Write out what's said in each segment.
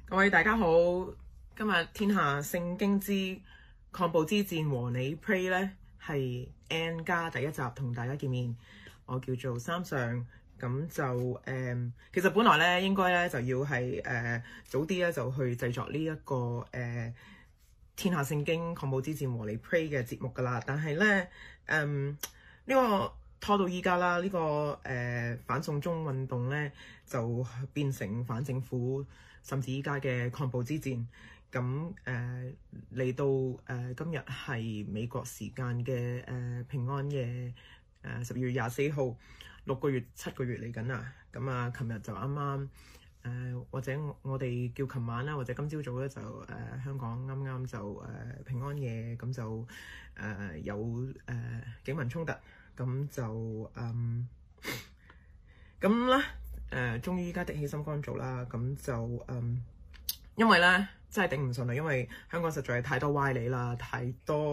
各位大家好，今日天下聖經之抗暴之戰和你 Pray 咧係 N 加第一集同大家見面，我叫做三上，咁就其實本來咧應該咧就要係早啲咧就去製作呢一個天下聖經抗暴之戰和你 Pray 嘅節目噶啦，但係咧呢個拖到依家啦，呢個反送中運動咧就變成反政府，甚至依家嘅抗暴之戰。咁嚟到今日係美國時間嘅平安夜，12月24號，6個月7個月嚟緊啦。咁啊，琴日就啱啱或者我哋叫琴晚啦，或者今朝早咧就香港啱啱就平安夜，咁就有警民衝突，咁就咁咧終於依家的起心肝做啦，咁就因為咧真係頂唔順啦，因為香港實在係太多歪理啦，太多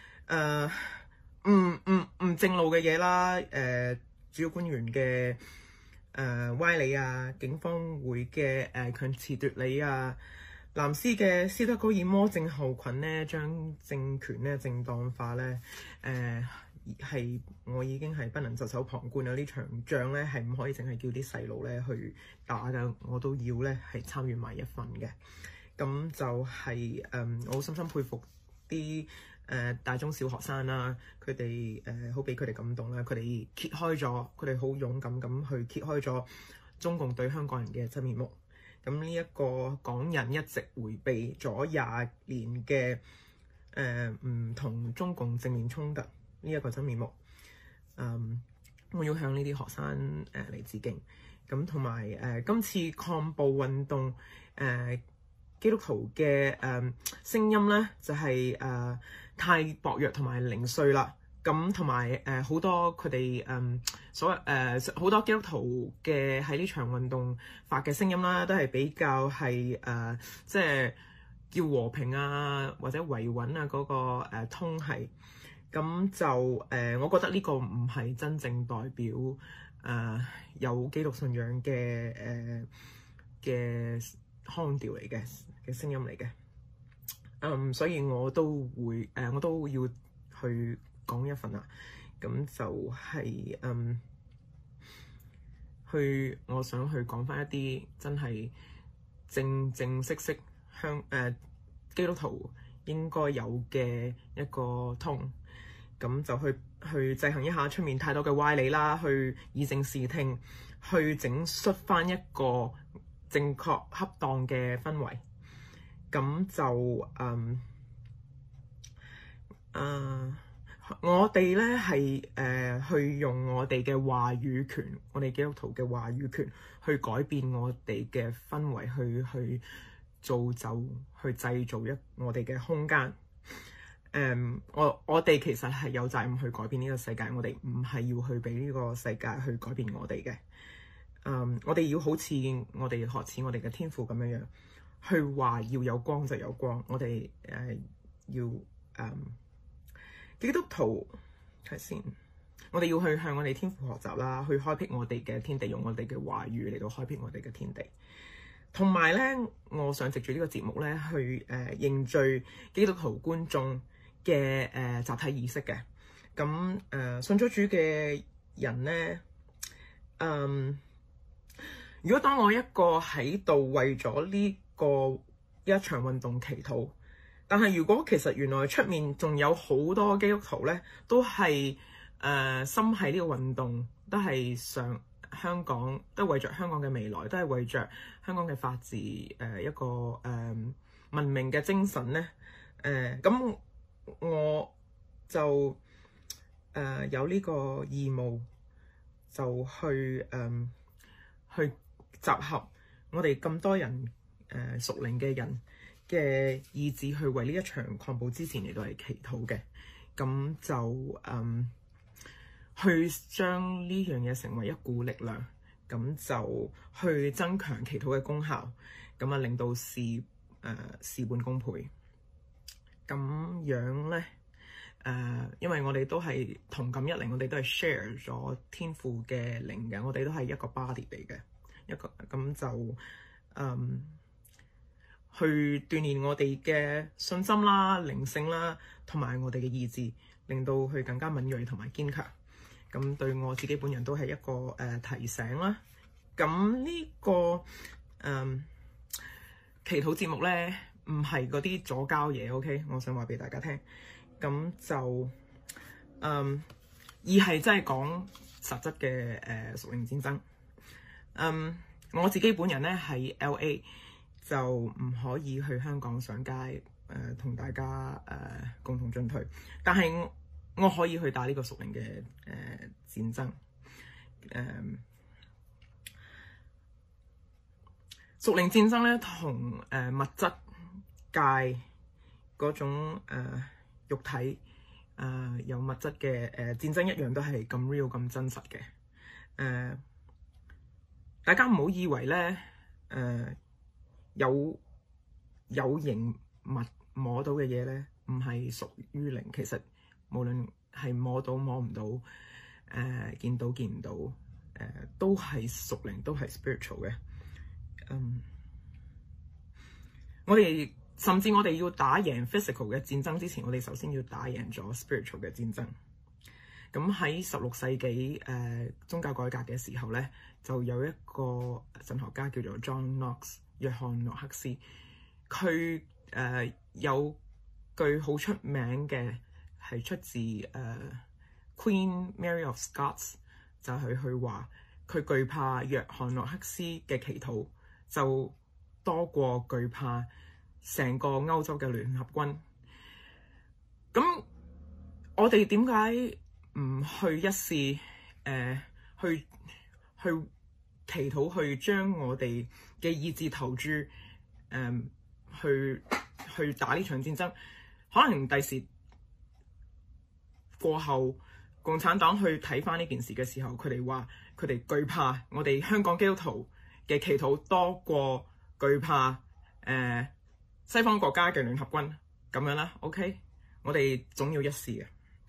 唔正路嘅嘢啦，主要官員嘅歪理啊，警方會嘅強詞奪理啊，藍絲嘅斯德哥爾摩症候群咧，將政權咧正當化咧，係我已經係不能袖手旁觀啦！呢場仗咧係唔可以淨係叫啲細路咧去打㗎，我都要咧係參與埋一份嘅。咁就係我好深深佩服啲大中小學生啦，佢哋好俾佢哋感動啦，佢哋揭開咗，佢哋好勇敢咁去揭開咗中共對香港人嘅真面目。咁呢一個港人一直迴避咗20年嘅唔同中共正面衝突呢一個真面目，我要向呢啲學生嚟致敬。咁同埋今次抗暴運動基督徒嘅聲音咧就係太薄弱同埋零碎啦。咁同埋好多佢哋好多基督徒嘅喺呢場運動發嘅聲音啦，都係比較係即係叫和平啊或者維穩啊嗰個通係。咁就我覺得呢個唔係真正代表有基督信仰嘅腔調嚟嘅聲音嚟嘅。所以我都要去講一份啦。咁就係我想去講返一啲真係正式基督徒應該有嘅一個通。咁就去制衡一下出面太多嘅歪理啦，去以正視聽，去整出返一個正確恰當嘅氛圍。咁就我哋咧係去用我哋嘅話語權，我哋基督徒嘅話語權去改變我哋嘅氛圍，去造就、去製造我哋嘅空間。我哋其實係有責任去改變呢個世界，我哋唔係要去俾呢個世界去改變我哋嘅。我哋要好似我哋學似我哋嘅天父咁樣去話要有光就有光。我哋要基督徒睇先，我哋要去向我哋天父學習啦，去開闢我哋嘅天地，用我哋嘅話語嚟到開闢我哋嘅天地。同埋咧，我想藉住呢個節目咧，去凝聚基督徒觀眾嘅集體意識嘅。咁信咗主嘅人咧，如果當我一個喺度為咗呢一場運動祈禱，但係如果其實原來出面仲有好多基督徒咧，都係心喺呢個運動，都係想香港，都係為着香港嘅未來，都係為着香港嘅法治，一個文明嘅精神咧。咁我就有呢個義務，就去集合我哋咁多人屬靈嘅人嘅意志，去為呢一場抗暴之前嚟到嚟祈禱嘅。咁就去將呢樣嘢成為一股力量，咁就去增強祈禱嘅功效，咁令到事半功倍。咁樣咧，因為我哋都係同感一靈，我哋都係 share 咗天父嘅靈嘅，我哋都係一個 body 嚟嘅，咁就去鍛鍊我哋嘅信心啦、靈性啦，同埋我哋嘅意志，令到佢更加敏鋭同埋堅強。咁對我自己本人都係一個提醒啦。咁呢個祈禱節目咧，唔係嗰啲左膠嘢，OK？我想話俾大家聽。咁就而係真係講實質嘅屬靈戰爭。我自己本人咧喺 LA 就唔可以去香港上街同大家共同進退，但係我可以去打呢個屬靈嘅戰爭。屬靈戰爭咧同物質界嗰種肉體有物質嘅戰爭一樣，都係咁 real 咁真實嘅。大家唔好以為咧有形物摸到嘅嘢咧，唔係屬於靈。其實無論係摸到摸唔到，見到見唔到，都係屬靈，都係 spiritual 嘅。我哋甚至我哋要打贏 physical 嘅戰爭之前，我哋首先要打贏咗 spiritual 嘅戰爭。咁喺16世紀宗教改革嘅時候咧，就有一個神學家叫做 John Knox 約翰諾克斯，佢有句好出名嘅係出自Queen Mary of Scots， 就係佢話佢懼怕約翰諾克斯嘅祈禱就多過懼怕成個歐洲嘅聯合軍。咁我哋點解唔去一試去祈禱，去將我哋嘅意志投注去打呢場戰爭？可能第時過後，共產黨去睇返呢件事嘅時候，佢哋話佢哋懼怕我哋香港基督徒嘅祈禱多過懼怕西方國家嘅聯合軍咁樣啦。OK， 我哋總要一試嘅。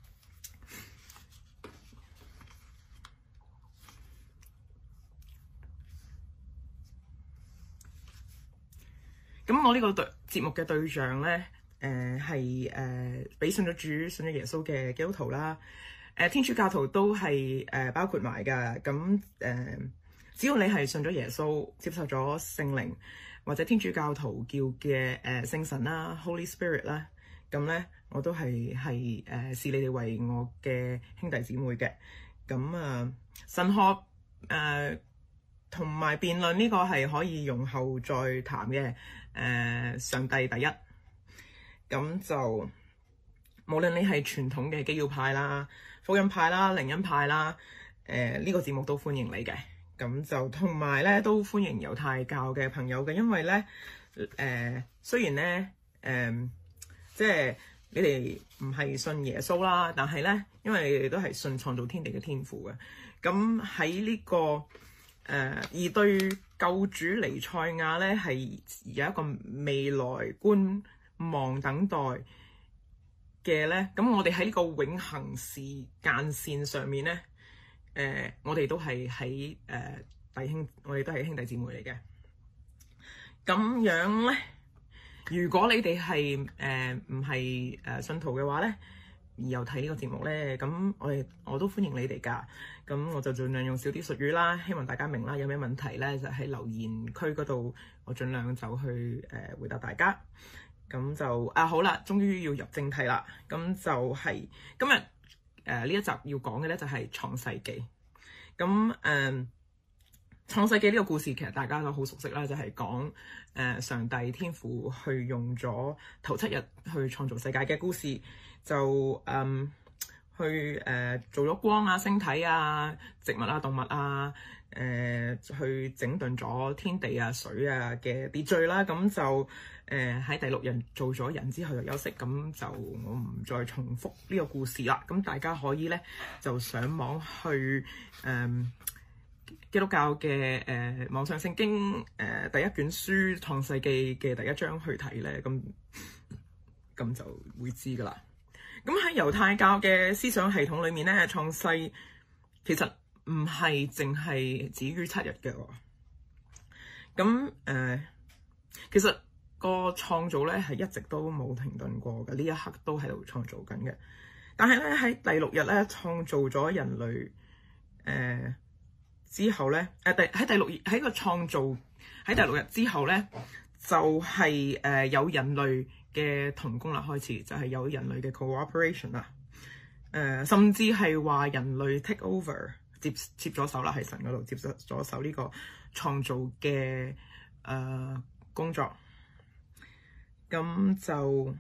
咁我呢個節目嘅對象咧，係俾信咗主、信咗耶穌嘅基督徒啦。天主教徒都係包括埋㗎。咁只要你係信咗耶穌、接受咗聖靈或者天主教徒叫嘅聖神啦、Holy Spirit 啦，咁咧我都係視你哋為我嘅兄弟姊妹嘅。咁神學同埋辯論呢個係可以容後再談嘅。上帝第一。咁就無論你係傳統嘅基要派啦、福音派啦、靈恩派啦，呢個節目都歡迎你嘅。咁就同埋咧都歡迎猶太教嘅朋友嘅，因為咧雖然咧即係你哋唔係信耶穌啦，但係咧因為你哋都係信創造天地嘅天父嘅。咁喺呢個而對救主彌賽亞咧係有一個未來觀望等待嘅咧，咁我哋喺呢個永恆時間線上面咧，我哋都係喺弟兄，我哋都係兄弟姊妹嚟嘅。咁樣咧，如果你哋係唔係信徒嘅話咧，而又睇呢個節目咧，咁我都歡迎你哋㗎。咁我就盡量用少啲術語啦，希望大家明啦。有咩問題咧，就喺留言區嗰度，我盡量就去回答大家。咁就好啦，終於要入正題啦。咁就係今日呢一集要講嘅咧，就係創世記。咁創世記呢個故事其實大家都好熟悉啦，就係講上帝天父去用咗頭7日去創造世界嘅故事，就去做咗光啊、星體啊、植物啊、動物啊，去整頓咗天地啊、水啊嘅秩序啦。咁就喺第6日做咗人之後就休息。咁就我唔再重複呢個故事啦。咁大家可以咧就上網去基督教嘅網上聖經第一卷書《創世記》嘅第1章去睇咧，咁就會知噶啦。咁喺猶太教嘅思想系統裏面咧，創世其實唔係淨係止於7日嘅喎。咁其實個創造咧係一直都冇停頓過嘅，呢一刻都喺度創造緊嘅。但係咧喺第6日咧創造咗人類之後咧，喺個創造喺第6日之後咧，就係有人類嘅同工啦，開始就係有人類嘅 cooperation 啦，甚至係話人類 take over 接咗手啦，喺神嗰度接咗手呢個創造嘅工作，咁就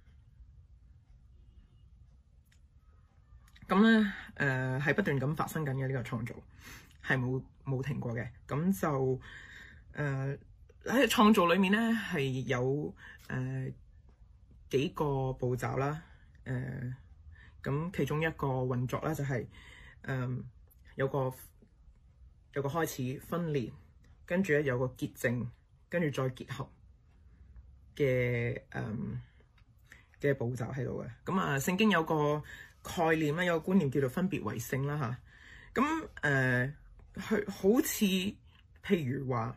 咁咧係不斷咁發生緊嘅呢個創造，係冇停過嘅。咁就喺創造裏面咧係有幾個步驟啦，咁其中一個運作咧就係有個開始分裂，跟住咧有個潔淨，跟住再結合嘅步驟喺度嘅。咁聖經有個概念啦，有個觀念叫做分別為聖啦嚇。咁佢好似譬如話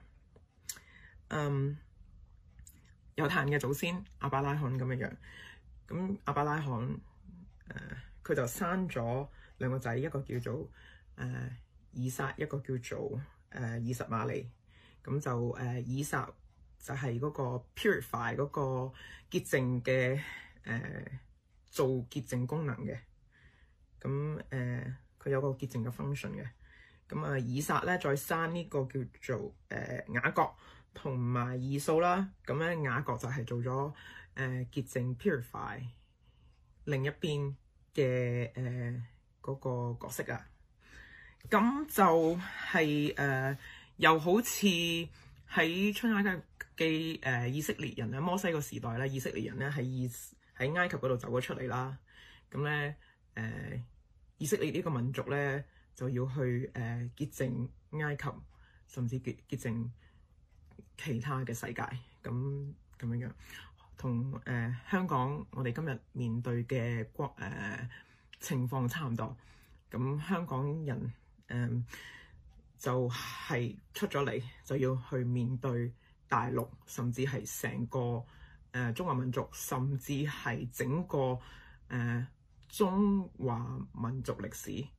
猶太人嘅祖先亞伯拉罕咁樣樣。咁亞伯拉罕佢就生咗2個仔，一個叫做以撒，一個叫做以實瑪利。咁就以撒就係嗰個 purify 嗰個潔淨嘅做潔淨功能嘅。咁佢有個潔淨嘅 function 嘅。咁以撒咧再生呢個叫做雅各同埋以掃啦。咁咧雅各就係做咗潔淨 purify 另一邊嘅嗰個角色啊。咁就係又好似喺出埃及記以色列人啊，摩西個時代咧，以色列人咧喺埃及嗰度走咗出嚟啦。咁咧以色列呢個民族咧就要去潔淨埃及，甚至潔淨其他嘅世界。咁樣同香港我哋今日面對嘅情況差唔多。咁香港人就係出咗嚟就要去面對大陸，甚至係成個中華民族，甚至係整個中華民族歷史。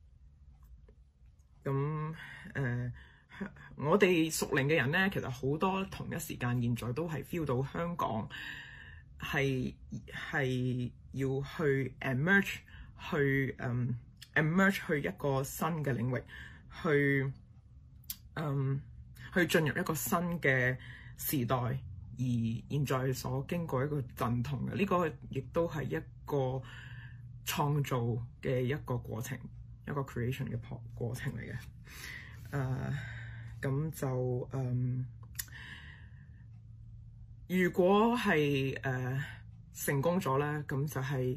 咁我哋屬靈嘅人咧，其實好多同一時間現在都係 feel 到香港係要去 emerge 去一個新嘅領域，去進入一個新嘅時代，而現在所經過一個陣痛嘅呢個，亦都係一個創造嘅一個過程，一個 creation 嘅過程嚟嘅。咁就如果係成功咗咧，咁就係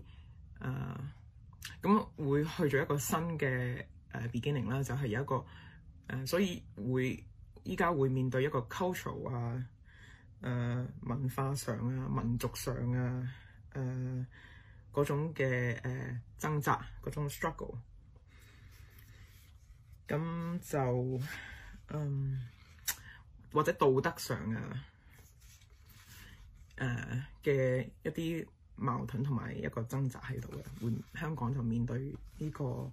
咁會去咗一個新嘅beginning 啦，就係有一個所以依家會面對一個 cultural 啊、文化上啊、民族上啊、嗰種嘅掙扎，嗰種 struggle。咁就或者道德上嘅一啲矛盾同埋一個掙扎喺度嘅，香港就面對呢個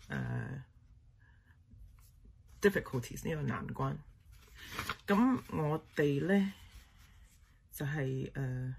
difficulties 呢個難關。咁我哋咧就係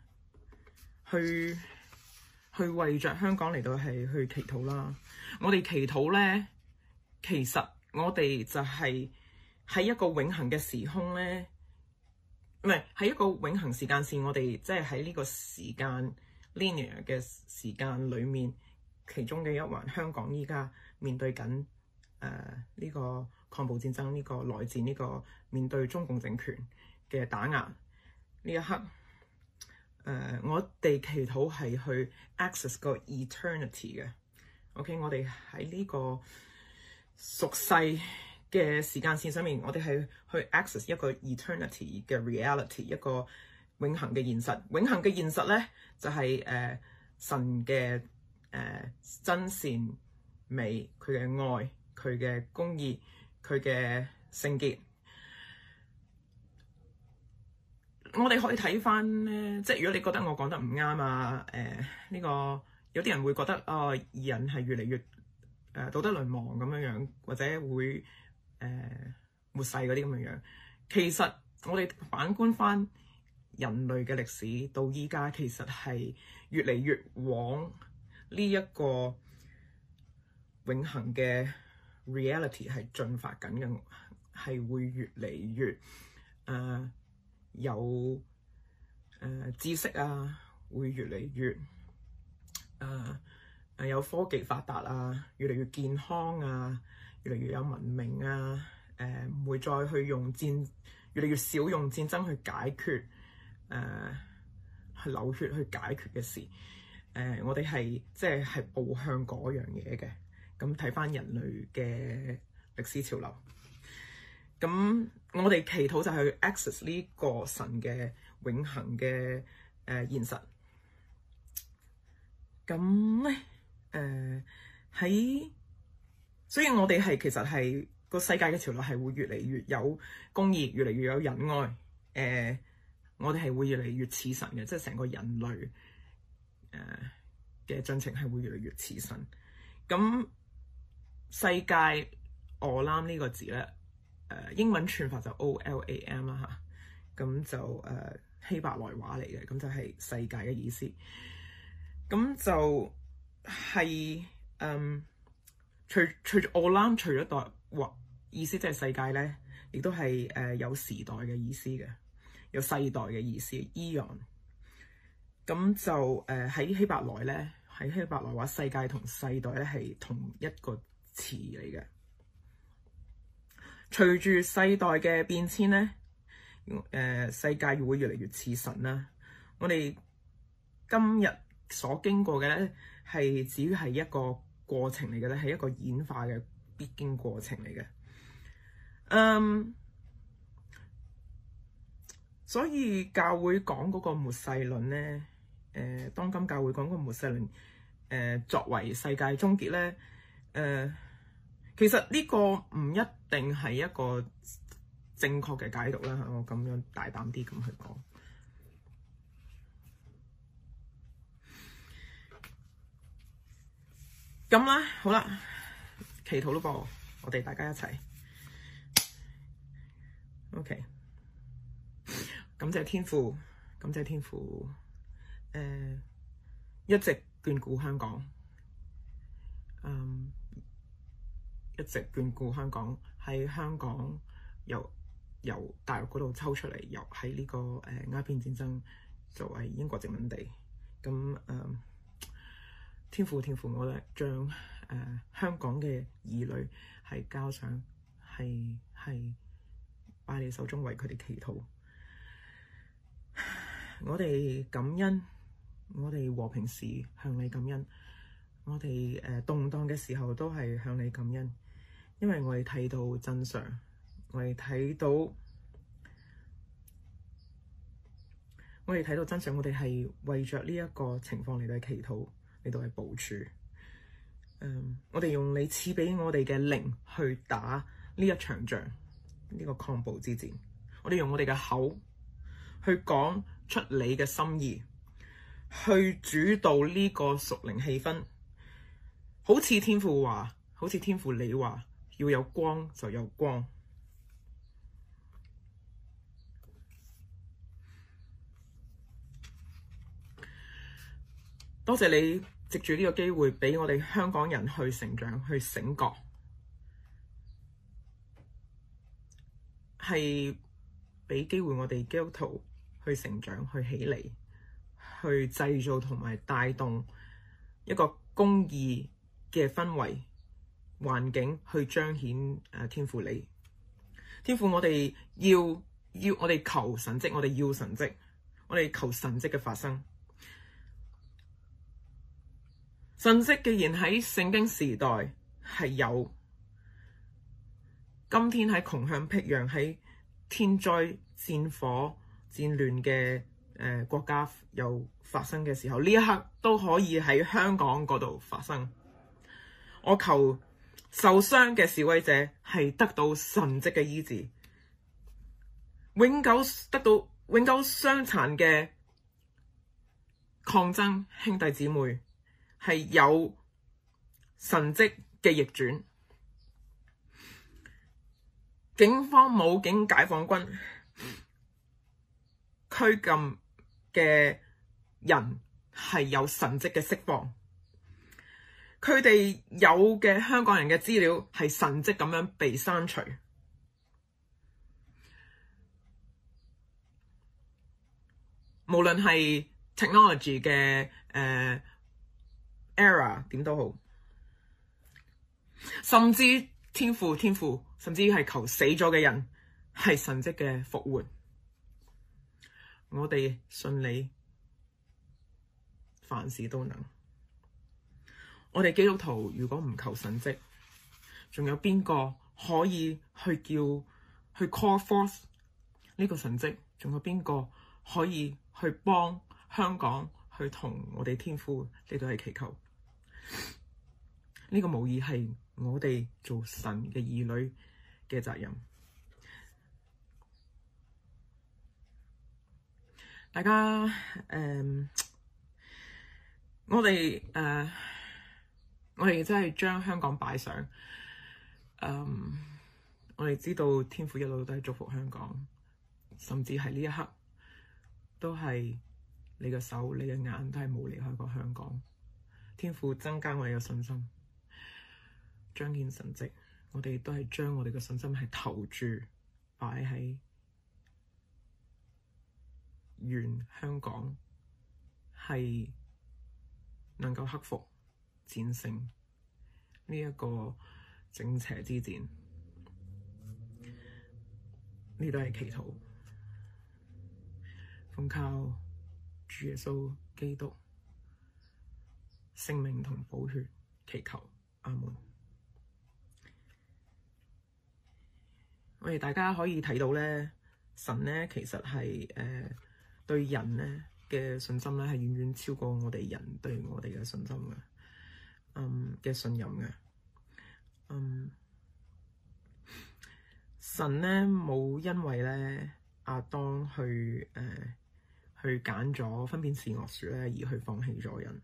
去為着香港嚟到係去祈禱啦。我哋祈禱咧，其實我哋就係喺一個永恆嘅時空咧，唔係喺一個永恆時間線。我哋即係喺呢個時間 linear 嘅時間裏面，其中嘅一環，香港依家面對緊呢個抗暴戰爭，呢個內戰，呢個面對中共政權嘅打壓呢一刻，我哋祈禱係去 access 個 eternity 嘅。OK， 我哋喺呢個屬世嘅時間線上面，我哋係去 access 一個 eternity 嘅 reality， 一個永恆嘅現實。永恆嘅現實咧，就係神嘅真善美，佢嘅愛，佢嘅公義，佢嘅聖潔。 我哋可以睇翻咧，即係如果你覺得我講得唔啱啊，呢個有啲人會覺得義人係越嚟越道德淪亡咁樣，或者會末世嗰啲咁樣。其實我哋反觀翻人類嘅歷史到依家，其實係越嚟越往呢一個永恆嘅 reality 係進發緊嘅，係會越嚟越有知識啊，會越嚟越有科技發達啊，越嚟越健康啊，越嚟越有文明啊，唔會再去用戰，越嚟越少用戰爭去解決去流血去解決嘅事。我哋係即係步向嗰樣嘢嘅。咁睇翻人類嘅歷史潮流，咁我哋祈禱就係去 access 呢個神嘅永恆嘅現實。咁咧所以我哋係其實係個世界嘅潮流係會越嚟越有公義，越嚟越有仁愛。我哋係會越嚟越似神嘅，即係成個人類嘅進程係會越嚟越似神。咁世界 Olam 呢個字咧，英文串法就 OLAM 啦嚇，咁就希伯來話嚟嘅，咁就係世界嘅意思。咁就係除咗 Olam 除咗代或意思即係世界咧，亦都係有時代嘅意思嘅，有世代嘅意思 Eon。咁就喺希伯來咧，喺希伯來話世界同世代咧係同一個詞嚟嘅。隨住世代嘅變遷咧，世界會越嚟越似神啦。我哋今日所經過嘅咧，係只係一個過程嚟嘅咧，係一個演化嘅必經過程嚟嘅。所以教會講嗰個末世論咧，當今教會講嗰個末世論，作為世界終結咧，其實呢個唔一定係一個正確嘅解讀啦。我咁樣大膽啲咁去講。咁啦，好啦，祈禱咯噃，我哋大家一齊。OK， 感謝天父，感謝天父，一直眷顧香港，一直眷顧香港，喺香港由大陸嗰度抽出嚟，由喺呢個鴉片戰爭作為英國殖民地，咁天父，我哋將香港嘅兒女係交上，係擺你手中為佢哋祈禱。我哋感恩，我哋和平時向你感恩，我哋動盪嘅時候都係向你感恩，因為我哋睇到真相，我哋睇到真相，我哋係為着呢一個情況嚟到祈禱，嚟到去部署。我哋用你賜俾我哋嘅靈去打呢一場仗，呢個抗暴之戰。我哋用我哋嘅口去講出你嘅心意，去主導呢個屬靈氣氛。好似天父話，好似天父你話，要有光就有光。多謝你藉住呢個機會，俾我哋香港人去成長，去醒覺，係俾機會我哋基督徒去成長，去起嚟，去製造同埋帶動一個公義嘅氛圍環境，去彰顯天父你。天父，我哋要我哋求神蹟，我哋要神蹟，我哋求神蹟嘅發生。神蹟既然喺聖經時代係有，今天喺窮鄉僻壤、喺天災戰火戰亂嘅國家又發生嘅時候，呢一刻都可以喺香港嗰度發生。我求受傷嘅示威者係得到神蹟嘅醫治，永久得到永久傷殘嘅抗爭兄弟姊妹係有神蹟嘅逆轉。警方武警解放軍拘禁嘅人係有神蹟嘅釋放，佢哋有嘅香港人嘅資料係神蹟咁樣被刪除。無論係 technology 嘅error 點都好，甚至天父，甚至係求死咗嘅人係神蹟嘅復活。我哋信你，凡事都能。我哋基督徒如果唔求神蹟，仲有邊個可以去去 call forth 呢個神蹟？仲有邊個可以去幫香港去同我哋天父呢度係祈求？呢個無疑係我哋做神嘅兒女嘅責任。大家我哋真係將香港擺上。我哋知道天父一路都係祝福香港，甚至係呢一刻都係你嘅手、你嘅眼都係冇離開過香港。天父增加我哋嘅信心，彰顯神蹟。我哋都係將我哋嘅信心係投注擺喺願香港係能夠克服戰勝呢一個正邪之戰。呢都係祈禱，奉靠主耶穌基督聖名同寶血祈求，阿門。我哋大家可以睇到咧，神咧其實係對人咧嘅信心咧係遠遠超過我哋人對我哋嘅信心嘅，嘅信任嘅。神咧冇因為咧亞當去揀咗分辨善惡樹咧而去放棄咗人，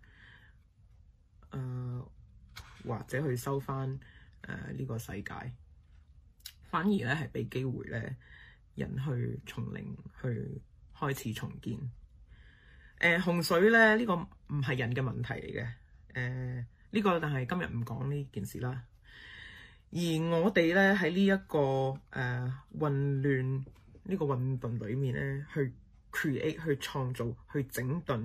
或者去收翻呢個世界，反而咧係俾機會咧人去從零去開始重建。洪水咧呢個唔係人嘅問題嚟嘅，呢個但係今日唔講呢件事啦。而我哋咧喺呢一個混亂呢個混沌裏面咧，去 create 去創造去整頓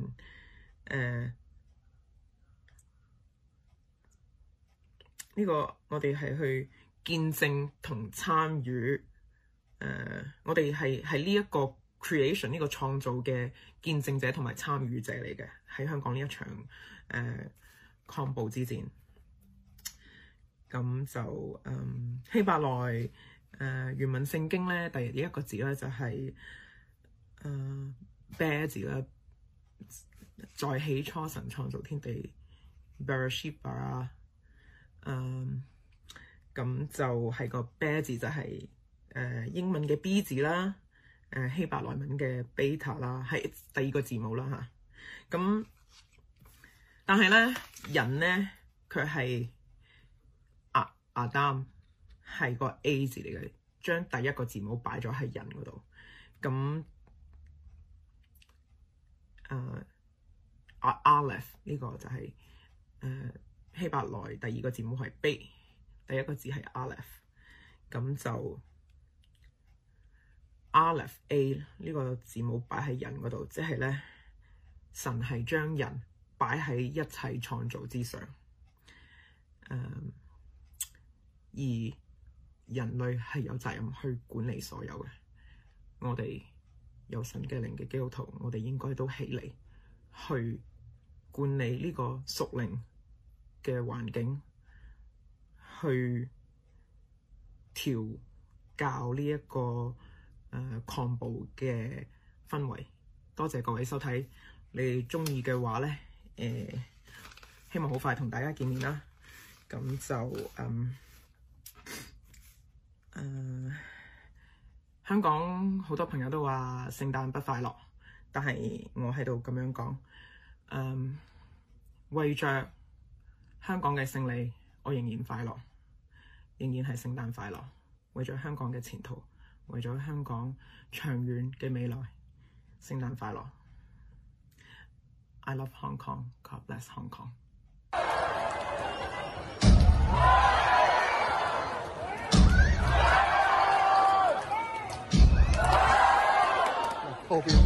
呢個我哋係去見證同參與我哋係呢一個 creation 呢個創造嘅見證者同埋參與者嚟嘅，喺香港呢一場抗暴之戰。咁就希伯來原文聖經咧，第一個字咧就係啤字啦，在起初神創造天地 Bereshit bara， 咁就係個啤字就係英文嘅 B 字啦，希伯來文嘅 beta 啦，係第二個字母啦嚇。咁但係咧人咧佢係Adam 係個 A 字嚟嘅，將第一個字母擺咗喺人嗰度。咁Aleph 呢個就係希伯來第二個字母係 B， 第一個字係 Aleph， 咁就 Aleph A 呢個字母擺喺人嗰度，即係咧神係將人擺喺一切創造之上。而人類係有責任去管理所有嘅，我哋有神嘅靈嘅基督徒，我哋應該都起嚟去管理呢個屬靈嘅環境，去調教呢一個抗暴嘅氛圍。多謝各位收睇，你哋鍾意嘅話咧，希望好快同大家見面啦。咁就香港好多朋友都話聖誕不快樂，但係我喺度咁樣講，為着香港嘅勝利，我仍然快樂，仍然係聖誕快樂。為咗香港嘅前途，為咗香港長遠嘅未來，聖誕快樂。I love Hong Kong. God bless Hong Kong. 後邊。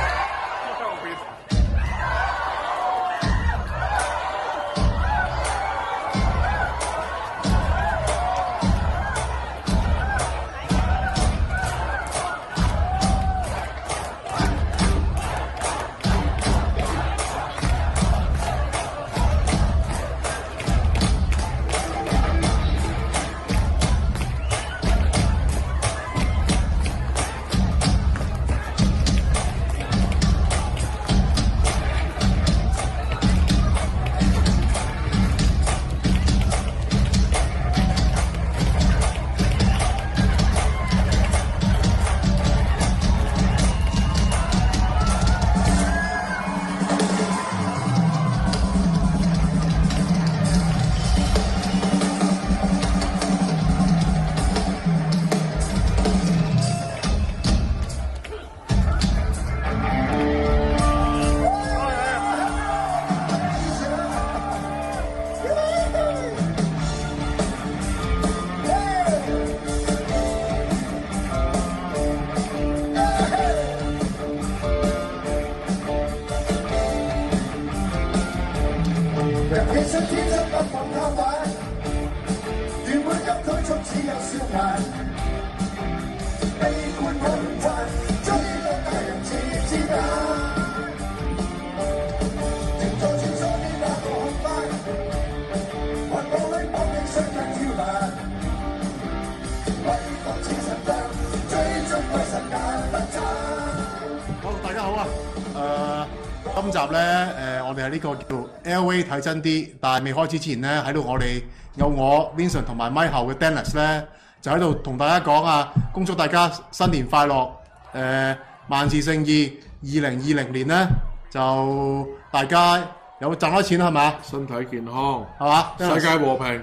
今集咧，我哋係呢個叫 LA 睇真啲，但係未開始之前咧，喺度我哋有我 Vincent 同埋咪後嘅 Dennis 咧，就喺度同大家講啊，恭祝大家新年快樂，萬事勝意。2020年咧，就大家有賺開錢係嘛？ 身體健康係嘛？ 世界和平，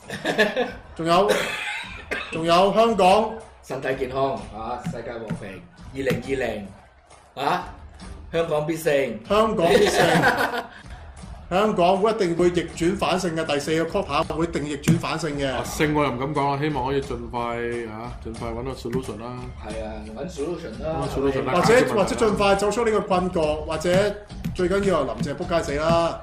仲有香港身體健康啊！世界和平，2020啊！香港必勝， 香港必勝，香港會一定會逆轉反勝嘅，第4個 quarter 會一定逆轉反勝嘅。 勝我又唔敢講啦，希望可以盡快揾個 solution 啦。 係啊，揾 solution 啦， 或者盡快走出呢個困局，或者最緊要係林鄭仆街死啦。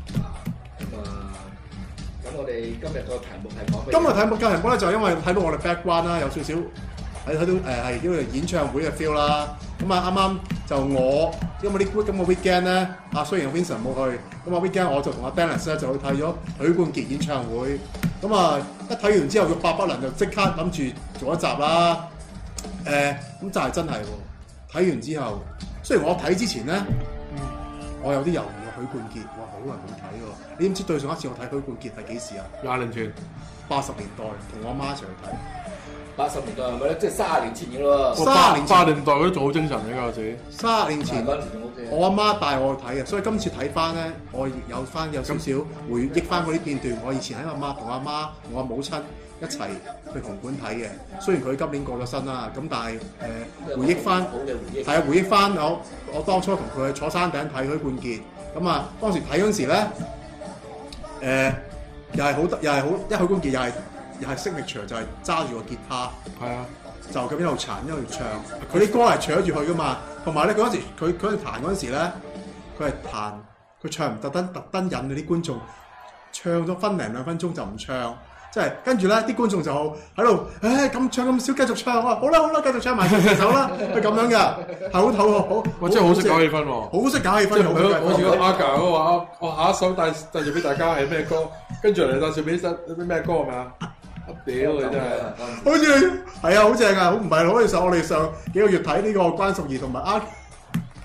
咁我哋今日個題目係講咩？ 今日題目咧就係因為睇到我哋 background 啦，有少少睇到係呢個演唱會嘅 feel 啦。咁啊啱啱就我因為呢今個 weekend 咧，雖然 Vincent 冇去，咁啊 weekend 我就同阿 Dennis 咧就去睇咗許冠傑演唱會。咁啊一睇完之後欲罷不能，就即刻諗住做一集啦。咁就係真係喎，睇完之後，雖然我睇之前咧，我有啲猶豫許冠傑，哇好耐冇睇喎。你知唔知對上一次我睇許冠傑係幾時啊 ？20年前 ，80年代，同我阿媽一齊去睇。 80年代係咪咧？即係30年前嘅咯。 30年代嗰啲仲好精神嘅嗰陣時。 30年前，我阿媽帶我去睇嘅，所以今次睇翻咧，我有少少回憶翻嗰啲片段。我以前喺我媽同阿媽同我母親一齊去紅館睇嘅。雖然佢今年過咗身啦，咁但係回憶翻，係啊回憶翻我當初同佢坐山頂睇許冠傑。咁啊當時睇嗰陣時咧，又係好，一許冠傑又係 signature 就係揸住個吉他， 係啊， 就咁一路彈一路唱。佢啲歌係搶住佢噶嘛，同埋咧嗰陣時佢彈嗰陣時咧，佢係彈佢唱唔特登引嗰啲觀眾，唱咗分零2分鐘就唔唱，即係跟住咧啲觀眾就喺度，咁唱咁少繼續唱啊，好啦繼續唱埋隻手啦，係咁樣㗎，係好唞好， 哇真係好識搞氣氛喎， 好識搞氣氛， 好似個 Aga 嗰話，我下一首帶住俾大家係咩歌，跟住嚟帶住俾咩歌係咪啊？屌你真係， 好似係啊，好正啊，好唔係好似我哋上幾個月睇呢個關淑怡同埋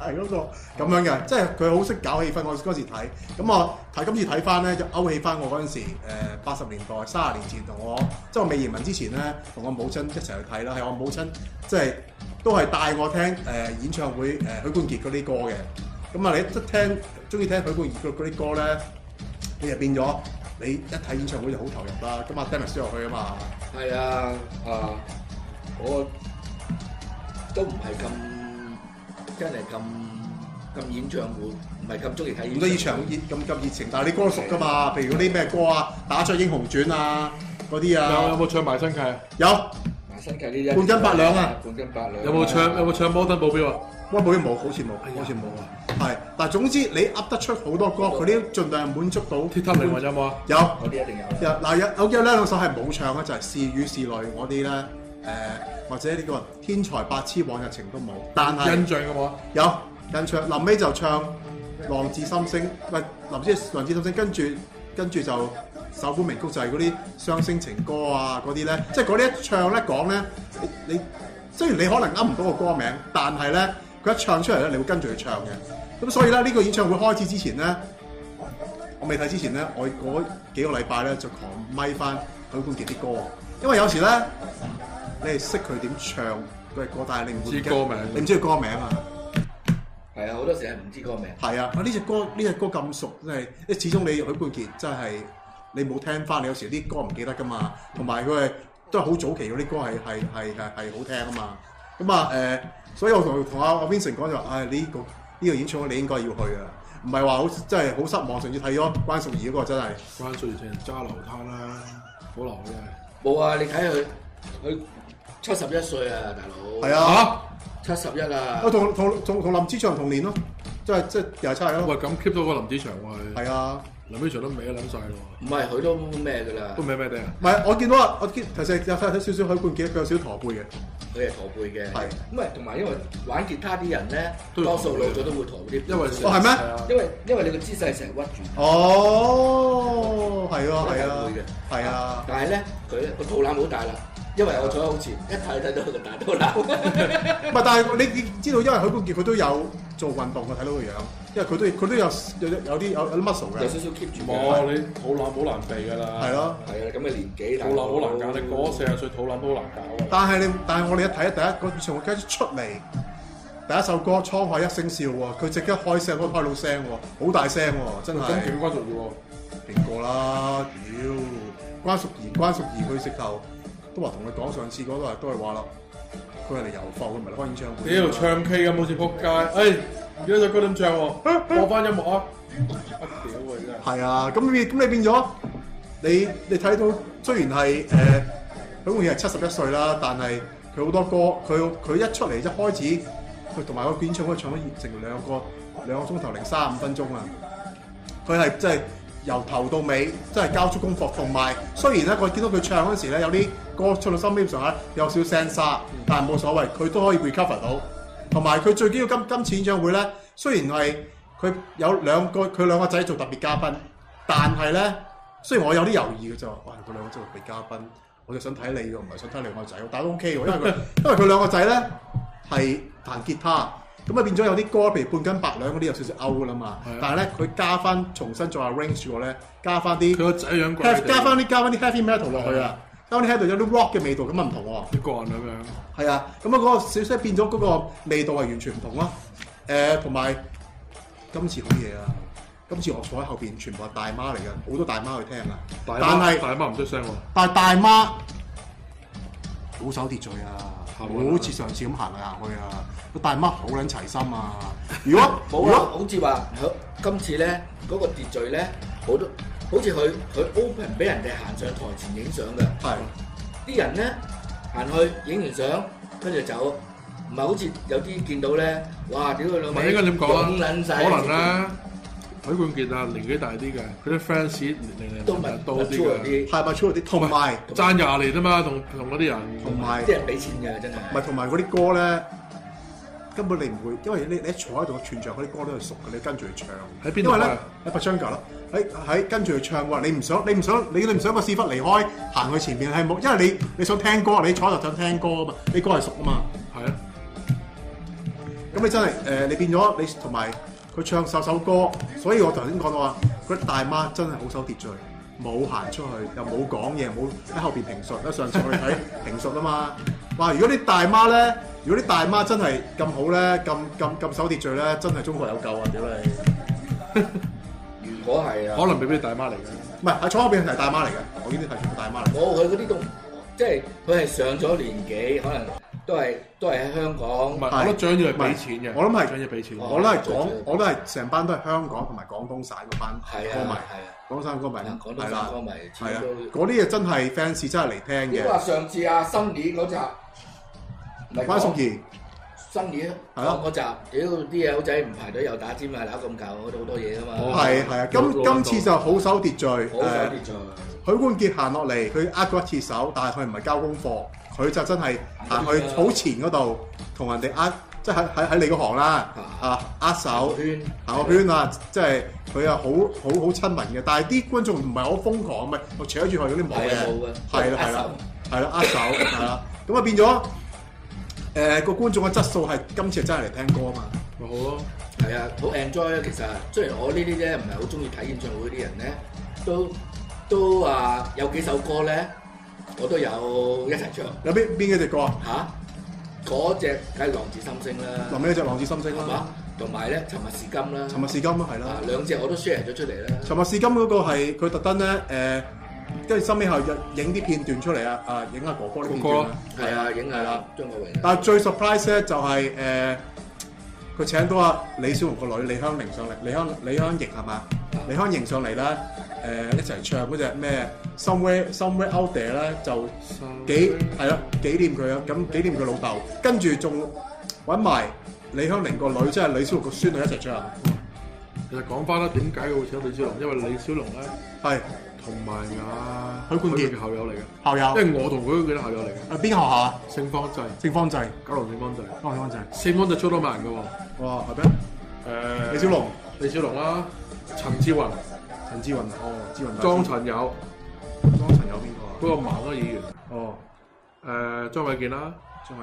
係嗰個咁樣嘅，即係佢好識搞氣氛。我嗰時睇，咁我今次睇翻咧，就勾起翻我嗰陣時80年代30年前同我即係我未移民之前咧，同我母親一齊去睇啦。係我母親即係都係帶我聽演唱會許冠傑嗰啲歌嘅。咁啊，你一中意聽許冠傑嗰啲歌咧，你就變咗你一睇演唱會就好投入啦。咁阿 Dennis 都有去啊嘛。 係啊，我都唔係咁真係咁演唱會，唔係咁中意睇演唱會。 唔多場咁熱情，但係你歌熟㗎嘛？譬如嗰啲咩歌啊，《打出英雄傳》啊，嗰啲啊。 有冇唱埋身契啊？ 有。 埋身契呢一半斤八兩啊！ 半斤八兩。 有冇唱摩登保鏢啊？ 摩登保鏢冇，好似冇，好似冇啊。係，但係總之你噏得出好多歌，佢啲盡量滿足到。 鐵塔凌雲有冇啊？ 有。 嗰啲一定有。 嗱有兩首係冇唱嘅，就係《是與是淚》嗰啲咧，或者呢個《天才白痴往日情》都冇。但係印象嘅冇啊？ 有印象，臨尾就唱《浪至心聲》，喂，浪至心聲，跟住就首本名曲就係嗰啲雙星情歌啊嗰啲咧，即係嗰啲一唱咧講咧，你雖然你可能噏唔到個歌名，但係咧佢一唱出嚟咧，你會跟住佢唱嘅。咁所以咧呢個演唱會開始之前咧，我未睇之前咧，我嗰幾個禮拜咧就狂咪翻許冠傑啲歌，因為有時咧你係識佢點唱佢嘅歌，但係你唔知歌名， 你唔知佢歌名啊。 係啊，好多時係唔知歌名。 係啊，呢隻歌咁熟，真係，始終你許冠傑真係你冇聽翻，你有時啲歌唔記得噶嘛。同埋佢係都係好早期嗰啲歌係好聽啊嘛。咁啊所以我同阿 Vincent 講就話，呢個演唱會你應該要去啊，唔係話好真係好失望。上次睇咗關淑怡嗰個真係。 關淑怡淨係揸流灘啦，好流真係。 冇啊！你睇佢71歲啊，大佬。 係啊。 71啊！ 我同林子祥同年咯，即係又係差咯。 喂，咁 keep 到個林子祥喎。 係啊， 林子祥都歪撚晒咯。 唔係佢都咩㗎啦。 都咩地啊？ 唔係我見到啊，其實有睇少少許冠傑，佢有少少駝背嘅。 佢係駝背嘅。係。咁啊，同埋因為玩吉他啲人咧，多數老咗都會駝啲。 因為係咩？ 因為你個姿勢成日屈住。 哦，係啊，係啊，係啊。 但係咧，佢個肚腩好大啦。因為我坐喺好前，一睇到佢個大肚腩。 唔係，但係你知道，因為許冠傑佢都有做運動嘅，睇到個樣，因為佢都有啲 muscle 嘅。 有少少 keep 住。 冇，你肚腩好難避㗎啦。 係咯。 係啊，咁嘅年紀。 肚腩好難搞，你過咗40歲，肚腩都好難搞。 但係我哋一睇第一個演唱會出嚟，第一首歌《滄海一聲笑》喎，佢即刻開聲，開到聲喎，好大聲喎，真係。 咁勁關淑怡喎， 勁過啦，屌！關淑怡佢直頭。都話同佢講上次嗰個都係話啦，佢係嚟遊埠，佢唔係嚟開演唱會。 你喺度唱 K 咁，好似撲街。而家首歌點唱喎？播翻音樂啊！屌啊真係。 係啊，咁你變咗，你睇到雖然係許冠傑係71歲啦，但係佢好多歌，佢一出嚟一開始，佢同埋個演唱會唱咗成2個鐘頭零35分鐘啊！佢係真係。由頭到尾真係交足功課，同埋雖然咧，我見到佢唱嗰陣時咧，有啲歌出到心邊上下有少聲沙，但係冇所謂，佢都可以 recover 到。同埋佢最緊要今次演唱會咧，雖然係佢有佢兩個仔做特別嘉賓，但係咧，雖然我有啲猶豫嘅就話，哇，佢兩個做特別嘉賓，我就想睇你喎，唔係想睇兩個仔，但都 OK 喎，因為佢兩個仔咧係彈吉他。咁啊變咗有啲歌，譬如半斤八兩嗰啲有少少 out 噶啦嘛，但係咧佢加翻重新再 arrange 咗咧，加翻啲佢個仔樣怪， 加翻啲 heavy metal 落去啊，加翻啲 heavy 有啲 rock 嘅味道，咁啊唔同喎， 啲個人咁樣。 係啊，咁啊嗰個少少變咗嗰個味道係完全唔同咯。同埋今次好嘢啊！今次我坐喺後邊全部係大媽嚟嘅，好多大媽去聽啊。但係大媽唔出聲喎。 但係大媽好守秩序啊！好似上次咁行嚟行去啊！個大媽好撚齊心啊！如果好似話今次咧嗰個秩序咧，好似佢 open 俾人哋行上台前影相嘅。 係啲人咧行去影完相，跟住走，唔係好似有啲見到咧，哇！屌佢老味， 唔係應該點講啊？可能啦。許冠傑啊，年紀大啲嘅，佢啲 fans 年齡多啲嘅， 係咪出啲？同埋爭廿年啫嘛，同嗰啲人， 同埋啲人俾錢嘅真係。 唔係同埋嗰啲歌咧，根本你唔會，因為你一坐喺度全場嗰啲歌都係熟嘅，你跟住去唱。 喺邊度啊？ 因為咧喺Pachanga咯，喺跟住去唱喎。你唔想個屎忽離開行去前面係冇，因為你想聽歌，你坐喺度想聽歌啊嘛，你歌係熟啊嘛。 係啊。 咁你真係你變咗你同埋佢唱首歌，所以我頭先講到話，嗰啲大媽真係好守秩序，冇行出去，又冇講嘢，冇喺後邊評述。上次我哋睇評述啊嘛，哇！如果啲大媽咧，如果啲大媽真係咁好咧，咁守秩序咧，真係中國有救啊！屌你！ 如果係啊， 可能未必係大媽嚟嘅。 唔係喺廠嗰邊係大媽嚟嘅，我呢啲係全部大媽嚟。 佢嗰啲都即係佢係上咗年紀，可能都係喺香港。 唔係，我覺得最緊要係俾錢嘅。 我諗係最緊要俾錢。 我都係成班都係香港同埋廣東省嗰班歌迷，廣東省歌迷係啦，係啊，嗰啲嘢真係 fans 真係嚟聽嘅。 你話上次阿新年嗰集， 關淑怡。 新年嗰集，屌啲嘢好仔唔排隊又打尖啊，打咁舊，好多嘢啊嘛。係啊，今次就好守秩序。 好守秩序。 許冠傑行落嚟，佢握過一次手，但係佢唔係交功課，佢就真係行去好前嗰度同人哋握，即係喺你嗰行啦，握手行個圈啊，即係佢啊好親民嘅。但係啲觀眾唔係好瘋狂，咪我扯住佢嗰啲毛嘅，係啦，握手係啦，咁啊變咗。個觀眾嘅質素係今次真係嚟聽歌啊嘛， 咪好咯， 係啊，好 enjoy 啊！其實雖然我呢啲咧唔係好中意睇演唱會啲人咧，都有幾首歌咧，我都有一齊唱。 有邊幾隻歌啊？ 嗰隻梗係《浪子心聲》啦， 臨尾嗰隻《浪子心聲》啦， 同埋咧《尋日是金》啦，《 尋日是金》啦，係啦， 兩隻我都 share 咗出嚟啦。 《尋日是金》嗰個係佢特登咧跟住收尾後影啲片段出嚟啊！影下哥哥啲片段啦， 係啊，影下啦，張國榮。 但係最 surprise 咧就係佢請到阿李小龍個女李香凝上嚟，李香凝係嘛？李香凝上嚟咧一齊唱嗰隻咩 Somewhere Out There 咧，就紀念佢啊！咁紀念佢老豆，跟住仲揾埋李香凝個女，即係李小龍個孫女一齊唱。 其實講翻啦，點解佢會請李小龍？因為李小龍咧係。 同埋許冠傑嘅校友嚟嘅， 校友， 因為我同佢都係校友嚟嘅。 邊個學校啊？ 聖方濟， 聖方濟， 九龍聖方濟， 聖方濟， 聖方濟出多萬嘅喎。 哇，係咩？李小龍啦， 陳志雲， 志雲， 莊陳友邊個啊？ 嗰個盲嗰個演員。張衛健啦，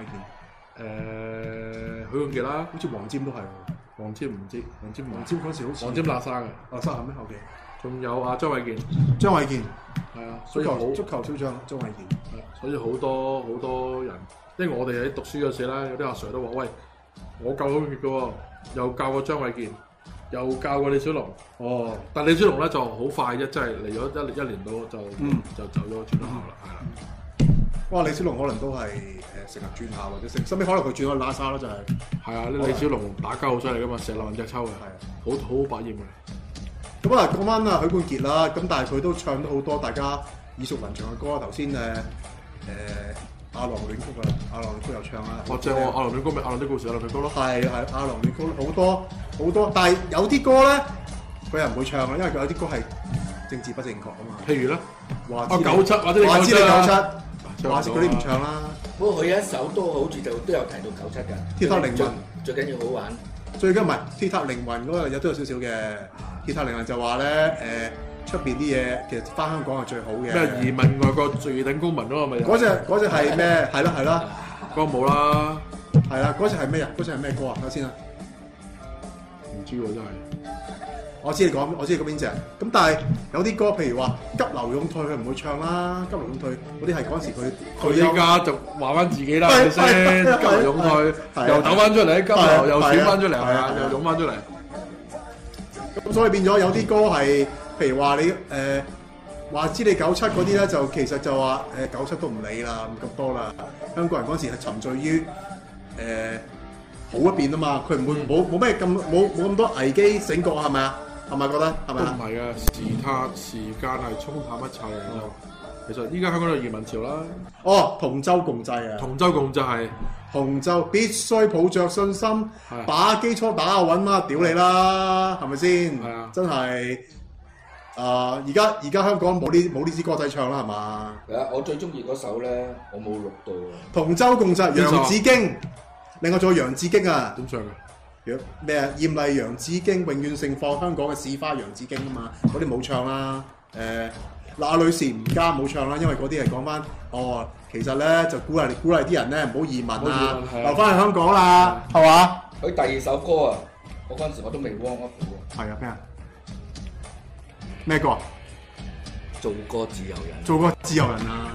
許冠傑啦， 好似黃霑都係喎。 黃霑唔知，黃霑嗰時好似黃霑辣生嘅， 辣生係咩後期？ 仲有張衛健，係啊， 足球小將張衛健， 所以好多人，因為我哋喺讀書嗰時咧，有啲阿 Sir 都話：喂，我教許冠傑嘅喎，又教過張衛健，又教過李小龍。但李小龍咧就好快啫，即係嚟咗一年到就走咗轉校啦，係啦。 哇！李小龍可能都係成日轉校或者甚至可能佢轉去喇沙咯，就係。 係啊，李小龍打交好犀利噶嘛，成日爛隻抽嘅，好百厭嘅。 咁啊，講翻啊許冠傑啦，咁但係佢都唱咗好多大家耳熟能詳嘅歌。頭先阿郎戀曲啊，阿郎戀曲又唱啦。 即係阿郎戀曲咪阿郎的故事，阿郎戀曲咯。 係阿郎戀曲好多，但係有啲歌咧佢又唔會唱啊，因為佢有啲歌係政治不正確啊嘛。 譬如咧， 話 97或者你 97，話知嗰啲唔唱啦。 不過佢有一首都好似都有提到97㗎。 鐵塔凌雲最緊要好玩。 最緊唔係鐵塔凌雲嗰個都有少少嘅。鐵塔凌雲就話咧出邊啲嘢其實翻香港係最好嘅。 咩移民外國最頂公民嗰個咪？ 嗰隻係咩？係啦， 嗰個冇啦。 係啦，嗰隻係咩啊？嗰隻係咩歌啊？睇下先啊。 唔知喎真係。 我知你講邊隻。咁但係有啲歌，譬如話急流勇退，佢唔會唱啦。急流勇退嗰啲係嗰陣時佢依家就話翻自己啦，係咪先？急流勇退又抖翻出嚟，急流又閃翻出嚟，係啊，又湧翻出嚟。 咁所以變咗有啲歌係，譬如話你話知你97嗰啲咧，就其實就話97都唔理啦，咁多啦。香港人嗰時係沉醉於好一邊啊嘛，佢唔會冇咩咁冇咁多危機醒覺係咪啊？係咪覺得係咪啊？ 都唔係嘅，時間係沖淡一切嘅。其實依家香港有移民潮啦。 同舟共濟啊！ 同舟共濟係。 同舟必須抱着信心，把基礎打穩啦，屌你啦，係咪先？係啊，真係而家香港冇呢支歌仔唱啦，係嘛？ 係啊，我最中意嗰首咧，我冇錄到。 同舟共濟，楊子京，另外仲有楊子京啊？ 點唱嘅？ 咩啊？豔麗楊子京，永遠盛放香港嘅市花楊子京啊嘛，嗰啲冇唱啦。那女士唔加冇唱啦，因為嗰啲係講翻其實咧就鼓勵啲人咧唔好移民啊，留翻去香港啦，係嘛？ 佢第二首歌啊，我嗰陣時我都未 warm up 喎。 係啊，咩啊？咩歌啊？ 做個自由人。 做個自由人啊！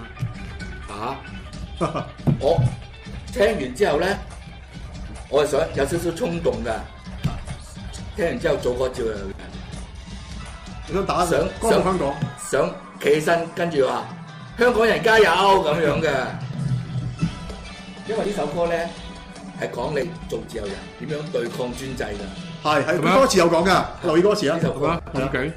我聽完之後咧，我係想有少少衝動㗎。聽完之後做個自由人， 你想打想光復香港？ 想企起身跟住話香港人加油咁樣嘅。因為呢首歌咧係講你做自由人點樣對抗專制㗎。 係佢歌詞有講㗎，留意歌詞啊！ 呢首歌咁勁，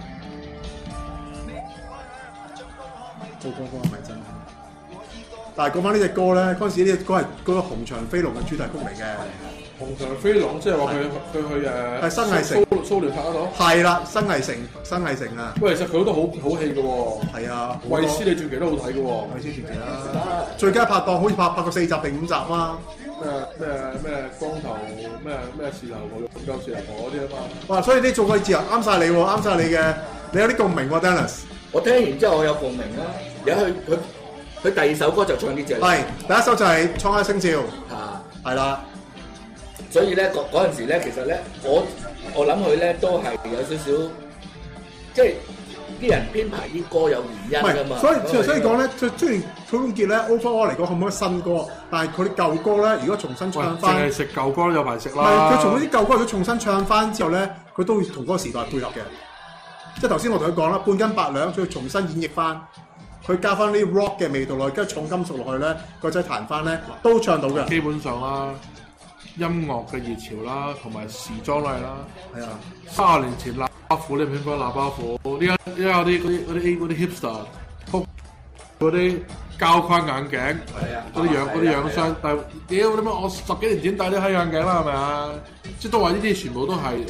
做歌係咪真？但係講翻呢隻歌咧，嗰陣時呢隻歌係嗰個《紅牆飛龍》嘅主題曲嚟嘅。 紅牆飛龍即係話佢去係新藝城蘇聯拍嗰度。 係啦，新藝城啊！ 喂，其實佢好多好戲嘅喎。 係啊， 衛斯理傳奇都好睇嘅喎。 衛斯傳奇啦，最佳拍檔好似拍過4集定5集啊！ 咩光頭咩事頭婆用夠事頭婆嗰啲啊嘛。 哇！所以你做個自由啱晒你喎，啱晒你嘅，你有啲共鳴喎 ，Dennis。 我聽完之後我有共鳴啦。而家佢第二首歌就唱呢隻。 係第一首就係《滄海星照》。 嚇。 係啦。 所以咧嗰陣時咧，其實咧我諗佢咧都係有少少，即係啲人編排啲歌有原因㗎嘛。 所以講咧，雖然許冠傑咧 overall 嚟講可唔可以新歌，但係佢啲舊歌咧，如果重新唱翻， 淨係食舊歌都有排食啦。 係佢從嗰啲舊歌如果重新唱翻之後咧，佢都會同嗰個時代配合嘅。即係頭先我同佢講啦，半斤八兩，再重新演繹翻，佢加翻啲 rock 嘅味道落去，跟住重金屬落去咧，個仔彈翻咧都唱到嘅。 基本上啦。音樂嘅熱潮啦，同埋時裝都係啦。 係啊 ，30年前喇叭褲，你唔興講喇叭褲？依家有啲 hipster，嗰啲膠框眼鏡，嗰啲樣相，但係屌你媽！我10幾年前戴啲黑眼鏡啦，係咪啊？即係都話呢啲全部都係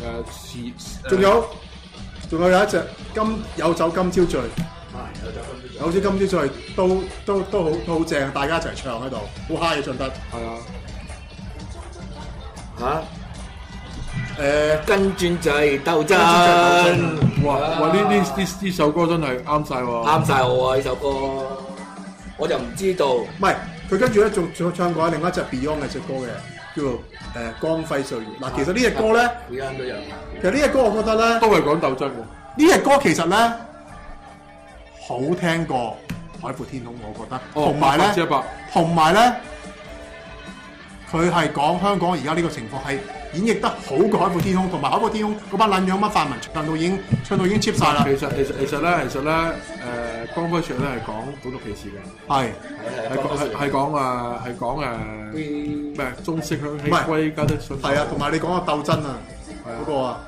仲有一隻有酒今朝醉。有酒今朝醉都好正，大家一齊唱喺度，好 high 嘅唱得。 係啊。 跟專制鬥爭， 哇！呢首歌真係啱晒喎， 啱晒我啊！呢首歌，我就唔知道。 唔係佢跟住咧，仲唱過另一隻 Beyond 嘅隻歌嘅，叫做光輝歲月。嗱，其實呢隻歌咧 ，Beyond 都有。 其實呢隻歌我覺得咧， 都係講鬥爭喎。 呢隻歌其實咧好聽過《海闊天空》，我覺得。同埋咧，佢係講香港而家呢個情況係演繹得好過《海闊天空》，同埋《海闊天空》嗰班撚樣乜泛民唱到已經 cheap 晒啦。 其實咧，光輝歲月咧係講種族歧視嘅。係講咩中式鄉氣歸家的信。 係啊，同埋你講個鬥爭啊，嗰個啊，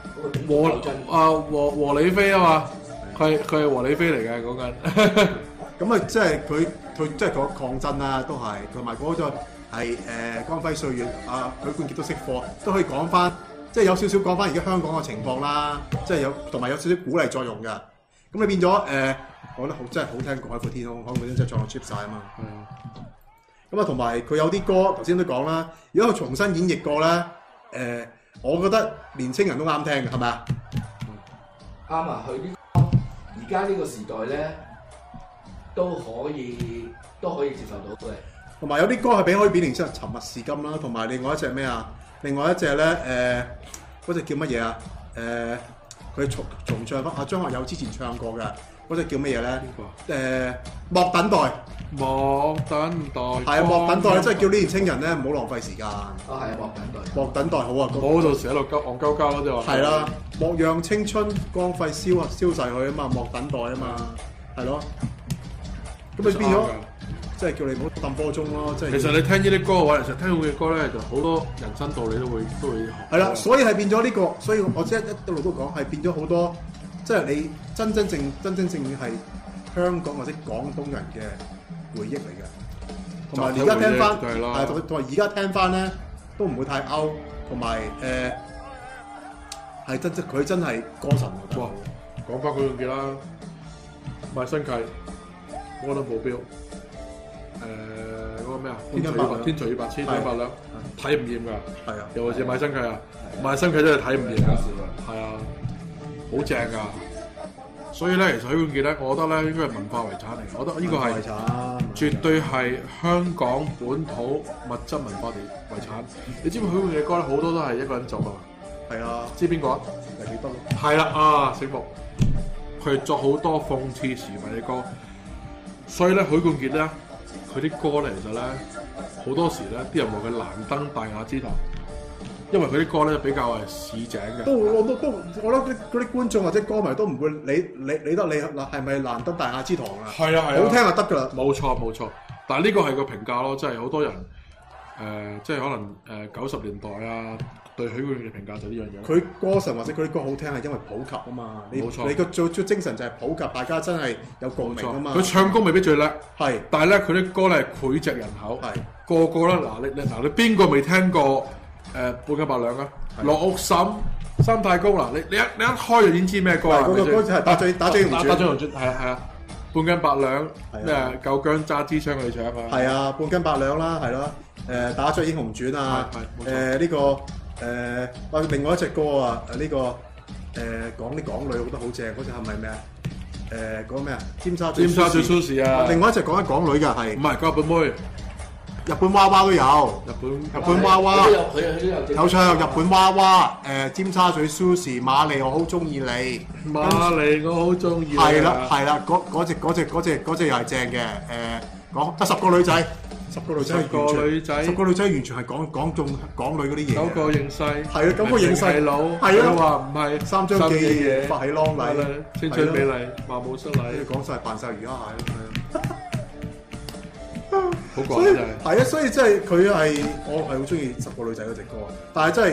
和理非啊嘛，佢係和理非嚟嘅講緊。 咁啊，即係佢即係講抗爭啦，都係同埋嗰個係光輝歲月啊，許冠傑都識貨，都可以講翻，即係有少少講翻而家香港嘅情況啦，即係同埋有少少鼓勵作用嘅。咁你變咗我覺得真係好聽過《海闊天空》，海闊天空真係唱到 cheap 晒啊嘛。咁啊，同埋佢有啲歌頭先都講啦，如果佢重新演繹過咧，我覺得年青人都啱聽嘅，係咪啊？ 啱啊！佢呢而家呢個時代咧都可以接受到嘅。 同埋有啲歌係可以俾年青人沉默是金啦，同埋另外一隻咩啊？另外一隻咧嗰隻叫乜嘢啊？佢重唱翻張學友之前唱過嘅嗰隻叫乜嘢咧？莫等待。 莫等待。 係啊，莫等待，即係叫啲年青人咧唔好浪費時間。 係啊，莫等待。 莫等待好啊！ 我到時喺度戇鳩交咯，即係話。係啦，莫讓青春光輝消逝去啊嘛，莫等待啊嘛，係咯。咁你變咗，即係叫你唔好抌波鐘咯，即係。 其實你聽呢啲歌嘅話，其實聽佢嘅歌咧，就好多人生道理都會學。 係啦，所以係變咗呢個，所以我即係一路都講係變咗好多，即係你真真正係香港或者廣東人嘅回憶嚟嘅。同埋而家聽翻，同埋而家聽翻咧，都唔會太 out，同埋係佢真係歌神嚟嘅。 哇！講翻嗰樣嘢啦，賣新契，摩登保鏢，嗰個咩啊？天才與白痴，100兩，睇唔厭㗎。係啊，尤其是賣新契啊，賣新契真係睇唔厭㗎。係啊，好正㗎。 所以咧，其實許冠傑咧，我覺得咧應該係文化遺產嚟。我覺得呢個係絕對係香港本土物質文化遺產。你知唔知許冠傑嘅歌咧好多都係一個人做㗎？ 係啊， 知邊個啊？ 黎記得咯。 係啦啊，醒目。佢作好多諷刺時弊嘅歌，所以咧許冠傑咧，佢啲歌咧其實咧好多時咧啲人話佢難登大雅之堂。因為佢啲歌咧比較係市井嘅， 我覺得嗰啲觀眾或者歌迷都唔會理得你嗱係咪難得大雅之堂啊？ 係啊， 好聽就得㗎啦。 冇錯，但係呢個係個評價咯，即係好多人即係可能90年代啊對許冠傑嘅評價就呢樣嘢。 佢歌神或者佢啲歌好聽係因為普及啊嘛。 冇錯， 你個最精神就係普及，大家真係有共鳴啊嘛。 佢唱歌未必最叻， 係， 但係咧佢啲歌咧係膾炙人口， 係個個咧你邊個未聽過？半斤八兩啊！樂屋嬸、三太公嗱，你一開就已經知咩歌啊？ 嗰個係打嘴龍轉，係啊，半斤八兩咩夠薑揸支槍去搶啊！ 係啊，半斤八兩啦，係咯，打雀英雄傳啊，呢個另外一隻歌啊，呢個講啲港女，我覺得好正，嗰隻係咪咩啊？嗰個咩啊？尖沙咀 Sushi 啊！ 另外一隻講緊港女嘅係唔係嗰日本妹？ 日本娃娃都有，日本娃娃有唱日本娃娃，尖沙咀 Sushi 瑪麗我好中意你， 瑪麗我好中意， 係啦，嗰隻又係正嘅，講得10個女仔，10個女仔完全係講中港女嗰啲嘢，9 個形勢， 係啊，9個形勢佬，係啊， 話唔係 3張記嘢發起啷禮， 青春美麗萬無失禮， 講晒扮晒魚蝦蟹。 所以係啊，所以真係佢係我係好中意10個女仔嗰隻歌，但係真係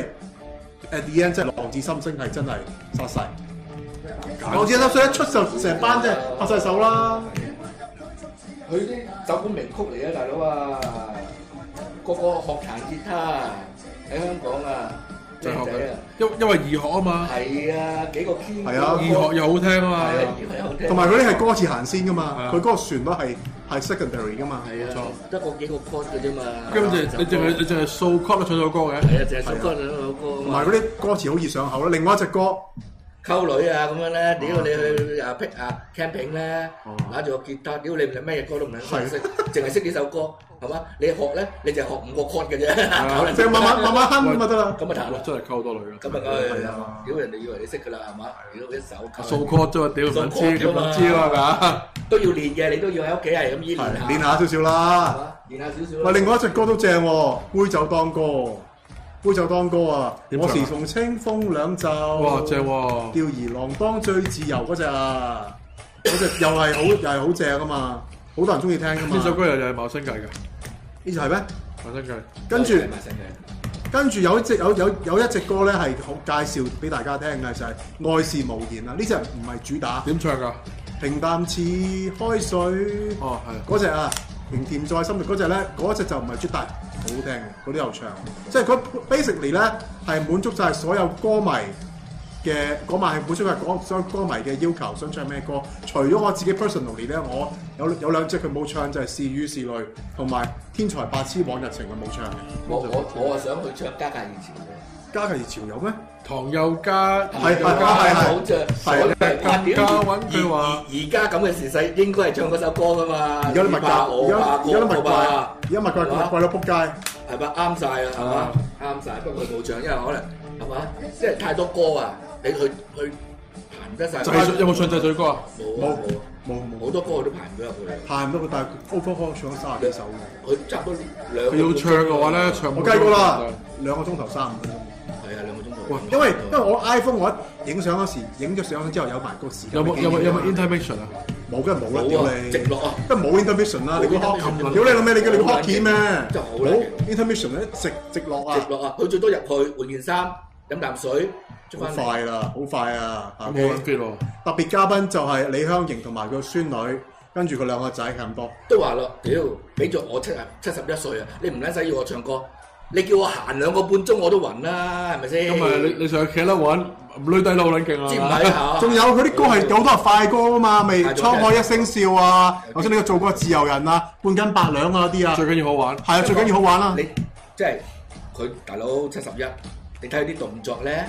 at the end 真係浪子心聲係真係殺晒。浪子心聲一出就成班即係拍晒手啦。 佢啲首本名曲嚟啊，大佬啊，個學彈吉他喺香港啊， 仔啊，因為易學啊嘛。 係啊，幾個 key。 係啊， 易學又好聽啊嘛。 同埋嗰啲係歌詞行先噶嘛，佢嗰個旋律係 secondary 噶嘛。 係啊，得個幾個 chord 嘅啫嘛。 跟住你淨係數 chord 都唱到歌嘅。 係啊，淨係數 chord 唱到歌。 同埋嗰啲歌詞好易上口啦。另外一隻歌溝女啊咁樣咧，屌你去camping 咧，攞住個吉他，屌你唔係咩歌都唔識，淨係識呢首歌。係嘛？你學咧，你就係學5個 chord 嘅啫， 即係慢慢哼咁就得啦。 咁咪彈咯， 真係溝好多女嘅。 咁咪係啊！屌人哋以為你識㗎啦，係嘛？屌一手數 chord 啫嘛，屌唔知啊嘛， 都要練嘅，你都要喺屋企係咁依練下。 練下少少啦， 練下少少。 喂，另外一隻歌都正喎，杯酒當歌，杯酒當歌啊！我時從清風兩袖。 哇，正喎！ 吊兒郎當最自由嗰隻啊，嗰隻又係好正啊嘛！好多人中意聽噶嘛！ 呢首歌又係茂新計嘅， 呢就係咩？ 茂新計。 跟住有一隻歌咧係好介紹俾大家聽嘅，就係愛是無言啊！呢隻唔係主打。點唱㗎？平淡似開水。哦，係。嗰隻啊，平甜在心裏嗰隻咧，嗰隻就唔係主打，好聽嘅，嗰啲有唱。即係嗰 basically 咧係滿足晒所有歌迷嘅嗰晚係本身係講所有歌迷嘅要求，想唱咩歌？除咗我自己 personally 咧，我有兩隻佢冇唱，就係、是、是與是淚同埋天才白痴往日情佢冇唱嘅。 我係想去唱家界以前嘅。 家界以前有咩？ 唐宥嘉係好唱， 係而家咁嘅時勢應該係唱嗰首歌噶嘛。 而家啲物價，而家物貴到仆街， 係嘛？啱晒啊，係嘛？啱晒，不過佢冇唱，因為可能係嘛，即係太多歌啊，你去彈得晒。 有冇唱制水歌啊？ 冇， 好多歌佢都排唔到入去。 排唔到佢，但係 overall 唱咗30幾首嘅。 佢差唔多2。 佢要唱嘅話咧，唱我計過啦，2個鐘頭35分鐘。 係啊，2個鐘頭。 哇！因為我 iPhone 我一影相嗰時，影咗相之後有埋個時間。 有冇 intermission 啊？ 冇，梗係冇啦，屌你！ 直落啊！ 梗係冇 intermission 啦，你個 hockey，屌你老味，你個 hockey 咩？ 真係好啦。 冇 intermission 咧，直落啊！ 直落啊！佢最多入去換件衫，飲啖水，出翻嚟。 好快啦，好快啊！ 咁好撚激喎！ 特別嘉賓就係李香凝同埋佢個孫女，跟住佢2個仔咁多。 都話咯，屌，俾咗我71歲啊！你唔撚使要我唱歌，你叫我行2個半鐘我都暈啦，係咪先？ 咁咪你上去企得穩，女仔都好撚勁啊！ 知唔係啊？ 仲有佢啲歌係有好多係快歌啊嘛，咪滄海一聲笑啊，頭先你做過自由人啊，半斤八兩啊啲啊。 最緊要好玩。 係啊，最緊要好玩啦。 你即係佢大佬71，你睇佢啲動作咧，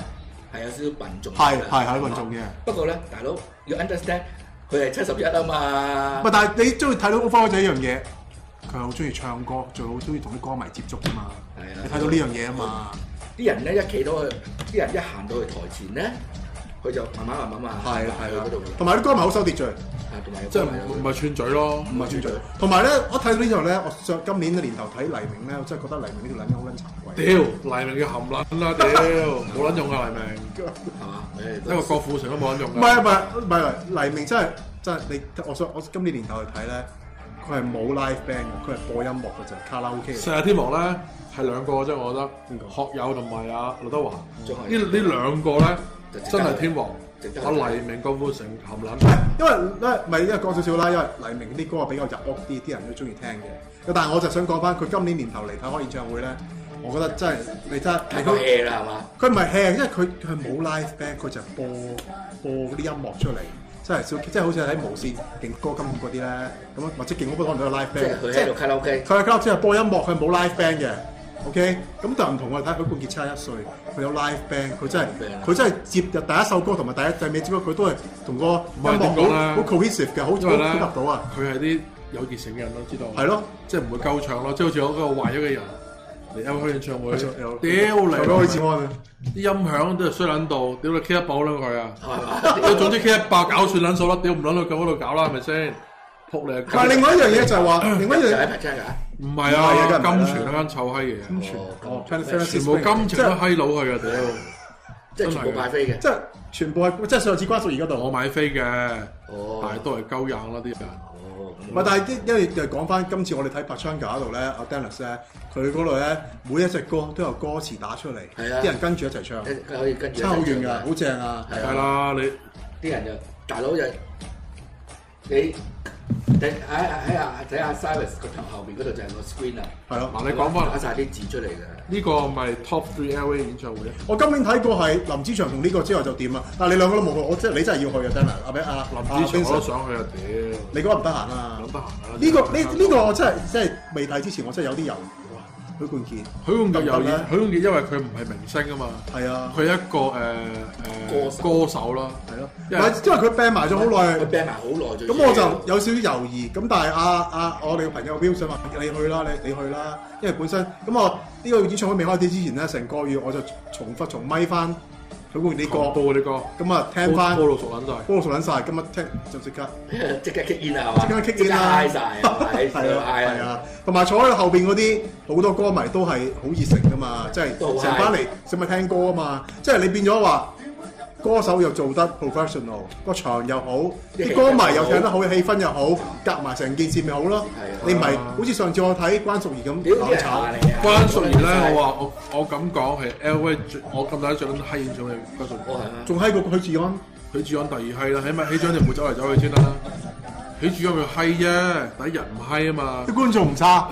係有少少笨重。 係混重嘅。 不過咧，大佬要 understand，佢係71啊嘛。 但係你中意睇到 Overall 就一樣嘢，佢係好中意唱歌，仲好中意同啲歌迷接觸㗎嘛。 係啊， 你睇到呢樣嘢啊嘛。 啲人咧一企到去，啲人一行到去台前咧，佢就慢慢係嗰度。 同埋啲歌迷好守秩序。 同埋即係唔係串嘴咯， 唔係串嘴。同埋咧，我睇到呢度咧，我上今年嘅年頭睇黎明咧，我真係覺得黎明呢條撚好撚慚愧。 屌，黎明嘅含撚啦，屌，冇撚用啊黎明， 係嘛？ 一個郭富城都冇撚用㗎。 唔係，黎明真係你，我今年年頭去睇咧，佢係冇 live band 嘅，佢係播音樂嘅啫，卡拉 OK。 四大天王咧係兩個啫，我覺得學友同埋阿劉德華，呢兩個咧真係天王。阿黎明、郭富城含撚， 因為講少少啦，因為黎明啲歌比較入屋啲，啲人都中意聽嘅。但係我就想講翻，佢今年年頭嚟睇開演唱會咧，我覺得真係你真係太過 hea 啦，係嘛？ 佢唔係 hea，因為佢係冇 live band，佢就播嗰啲音樂出嚟，真係即係好似喺無線勁歌金嗰啲咧，咁或者勁歌可能都有 live band。 佢喺度卡拉 OK， 佢係卡拉 OK 係播音樂，佢冇 live band 嘅。OK， 咁但係唔同我哋睇許冠傑差1歲，佢有 live band，佢真係接入第一首歌同埋第一尾接歌，佢都係同個音樂好 cohesive 嘅，好配合到啊！ 佢係啲有熱誠嘅人都知道。係咯， 即係唔會鳩唱咯，即係好似嗰個壞咗嘅人嚟開演唱會，屌嚟開治安啊！ 啲音響都係衰撚到，屌你 K 100啦佢啊！總之 K 100搞算撚數啦，屌唔撚去咁嗰度搞啦，係咪先？撲你！ 但係另外一樣嘢就係話，另外一樣嘢唔係啊，金泉嗰間臭閪嘢， 金泉全部金泉都閪佬去啊！屌， 即係全部買飛嘅， 即係全部係即係上次關淑怡嗰度， 我買飛嘅，但係都係鳩硬啦啲人。 唔係，但係因為就講翻今次我哋睇 Pachanga 嗰度咧，阿 Dennis 咧，佢嗰度咧每一隻歌都有歌詞打出嚟，啲人跟住一齊唱， 可以跟住差好遠㗎，好正啊！ 係啦，你啲人就大佬就你。睇下 Cyrus 個頭後邊嗰度就係個 screen 啊， 係咯。 嗱，你講翻打晒啲字出嚟嘅。呢個咪 Top 3 LA 演唱會咧？ 我今年睇過係林子祥同呢個之後就掂啊！但係你兩個都冇去，你真係要去啊！真係林子祥我都想去啊！屌， 你嗰日唔得閒啊？ 諗得閒啊！ 呢個我真係未睇之前，我真係有啲猶豫哇！許冠傑因為佢唔係明星啊嘛，係啊，佢係一個歌手啦，係咯，因為佢 band 埋咗好耐， 佢 band 埋好耐， 咁我就有少少猶豫，咁但係我哋嘅朋友標想話你去啦，你去啦，因為本身咁我呢個演唱會未開始之前咧，成個月我就重咪翻許冠傑啲歌， 播啲歌， 咁啊聽翻， 歌路熟撚晒， 今日聽就即刻 kick in 啊，係嘛？ 即刻 kick in 啦， 嗌晒， 係啊，同埋坐喺後邊嗰啲好多歌迷都係好熱誠噶嘛，即係成班嚟想咪聽歌啊嘛，即係你變咗話歌手又做得 professional， 個場又好，啲歌迷又聽得好，氣氛又好，夾埋成件事咪好咯。你唔係好似上次我睇關淑怡咁攬炒， 關淑怡咧，我咁講係 LV， 我咁大最撚閪演唱會關淑怡， 仲閪過許志安。 許志安第二閪啦，起碼許志安就唔會走嚟走去先啦。許志安佢閪啫，第一人唔閪啊嘛。 啲觀眾唔差。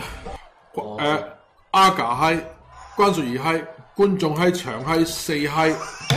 Aga 閪，關淑怡閪，觀眾閪，長閪，四閪，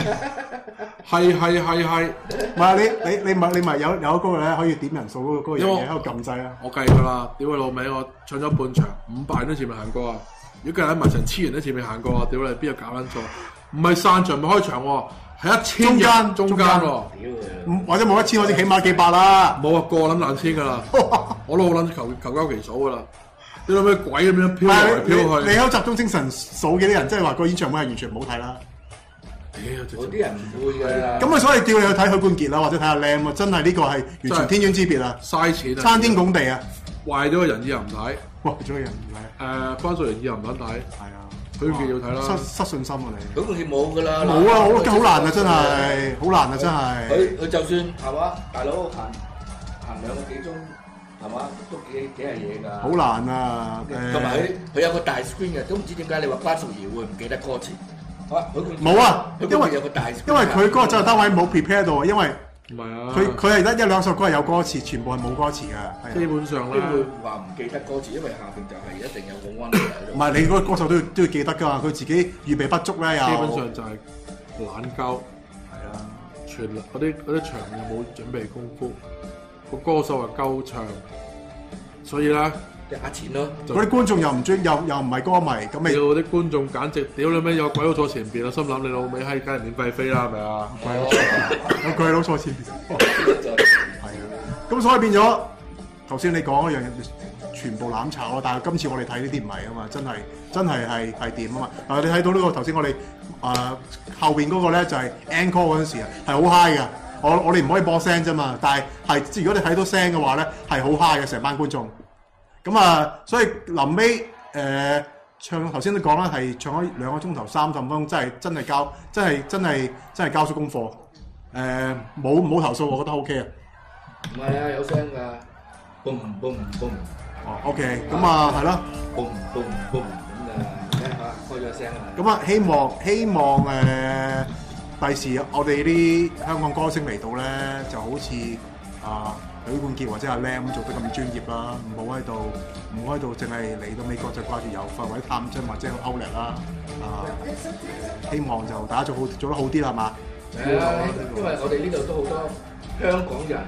閪。 唔係你咪有嗰個咧可以點人數嗰個嘢喺度撳掣啊！ 我計㗎啦，屌佢老味，我唱咗半場500人都前面行過啊！如果計喺埋成1000人都前面行過啊！屌你邊有搞撚錯？唔係散場咪開場喎，係1000人中間喎， 或者冇1000，好似起碼幾百啦。 冇啊，過撚爛千㗎啦，我都好撚求交期數㗎啦。你諗咩鬼咁樣飄來飄去？ 你有集中精神數幾啲人，即係話個演唱會係完全唔好睇啦。 嗰啲人唔會㗎。 咁啊，所以叫你去睇許冠傑啦，或者睇下 Lam 啊，真係呢個係完全天淵之別啊！ 嘥錢啊！ 參天拱地啊！ 壞咗個人又唔睇， 壞咗個人唔睇。 關淑怡又唔撚睇，係啊，許冠傑要睇啦。失信心啊你！ 許冠傑冇㗎啦。 冇啊！好難啊，真係好難啊，真係。 佢就算係嘛，大佬行2個幾鐘。係嘛，都幾係嘢㗎。 好難啊！ 同埋佢有個大 screen 嘅，都唔知點解你話關淑怡會唔記得歌詞？ 冇啊，因為有個大 screen， 因為佢嗰個就單位冇 prepare 到啊，因為唔係啊， 佢係得1-2首歌係有歌詞，全部係冇歌詞㗎。 基本上咧，會話唔記得歌詞，因為下邊就係一定有個溫度喺度。 唔係你嗰個歌手都要記得㗎嘛，佢自己預備不足咧又。 基本上就係懶鳩，係啊，全嗰啲場又冇準備功夫。個歌手係鳩唱，所以咧即係呃錢咯。 嗰啲觀眾又唔中，又唔係歌迷，咁咪屌啲觀眾簡直屌你咩有鬼佬坐前邊啊！心諗你老味閪，梗係免費飛啦，係咪啊？ 有鬼佬坐前邊，係啊。咁所以變咗頭先你講嗰樣嘢，全部攬炒咯。但係今次我哋睇呢啲唔係啊嘛，真係掂啊嘛。你睇到呢個頭先我哋後邊嗰個咧就係 encore 嗰陣時啊，係好 high 㗎。我哋唔可以播聲啫嘛，但係如果你睇到聲嘅話咧，係好 high 嘅成班觀眾。咁所以臨尾唱頭先都講啦，係唱咗2個鐘頭30分鐘，真係交足功課。冇投訴，我覺得 OK 啊。 唔係啊，有聲㗎，boom boom boom。 哦 ，OK， 咁係咯。 boom boom boom 咁嘅，開咗聲啦。 咁希望第時我哋啲香港歌星嚟到咧，就好似許冠傑或者阿 Lam 做得咁專業啦，唔好喺度淨係嚟到美國就掛住遊埠或者探親或者歐力啦。希望就大家做得好啲啦，係嘛？ 係啊，因為我哋呢度都好多香港人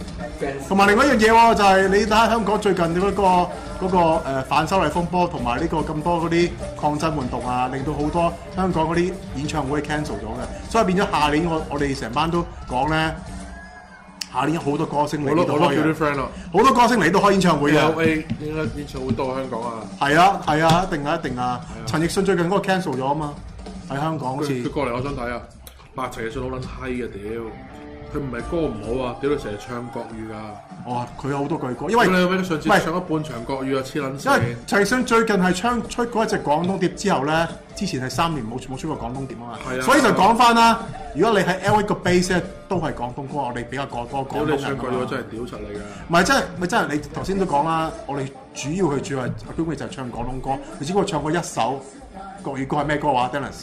fans。 同埋另外一樣嘢喎，就係你睇下香港最近嗰個反修例風波，同埋呢個咁多嗰啲抗爭活動啊，令到好多香港嗰啲演唱會 cancel 咗嘅，所以變咗下年我哋成班都講咧，下年好多歌星嚟呢度開嘅，好多歌星嚟都開演唱會嘅。 LA 應該演唱會多香港啊。 係啊，一定啊。陳奕迅最近嗰個 cancel 咗啊嘛，喺香港好似。 佢過嚟我想睇啊，白陳奕迅好撚閪嘅屌！佢唔係歌唔好啊，屌佢成日唱國語㗎。 哦，佢有好多句歌，因為你上次唱咗半場國語啊，黐撚線。 因為陳奕迅最近係出嗰一隻廣東碟之後咧，之前係3年冇出過廣東碟啊嘛。係啊。所以就講翻啦，如果你喺 LA 個 base 咧都係廣東歌，我哋比較廣東人。 屌你唱國語真係屌出嚟㗎。 唔係真係，你頭先都講啦，我哋主要係基本就係唱廣東歌，你只不過唱過一首國語歌係咩歌話 Dennis？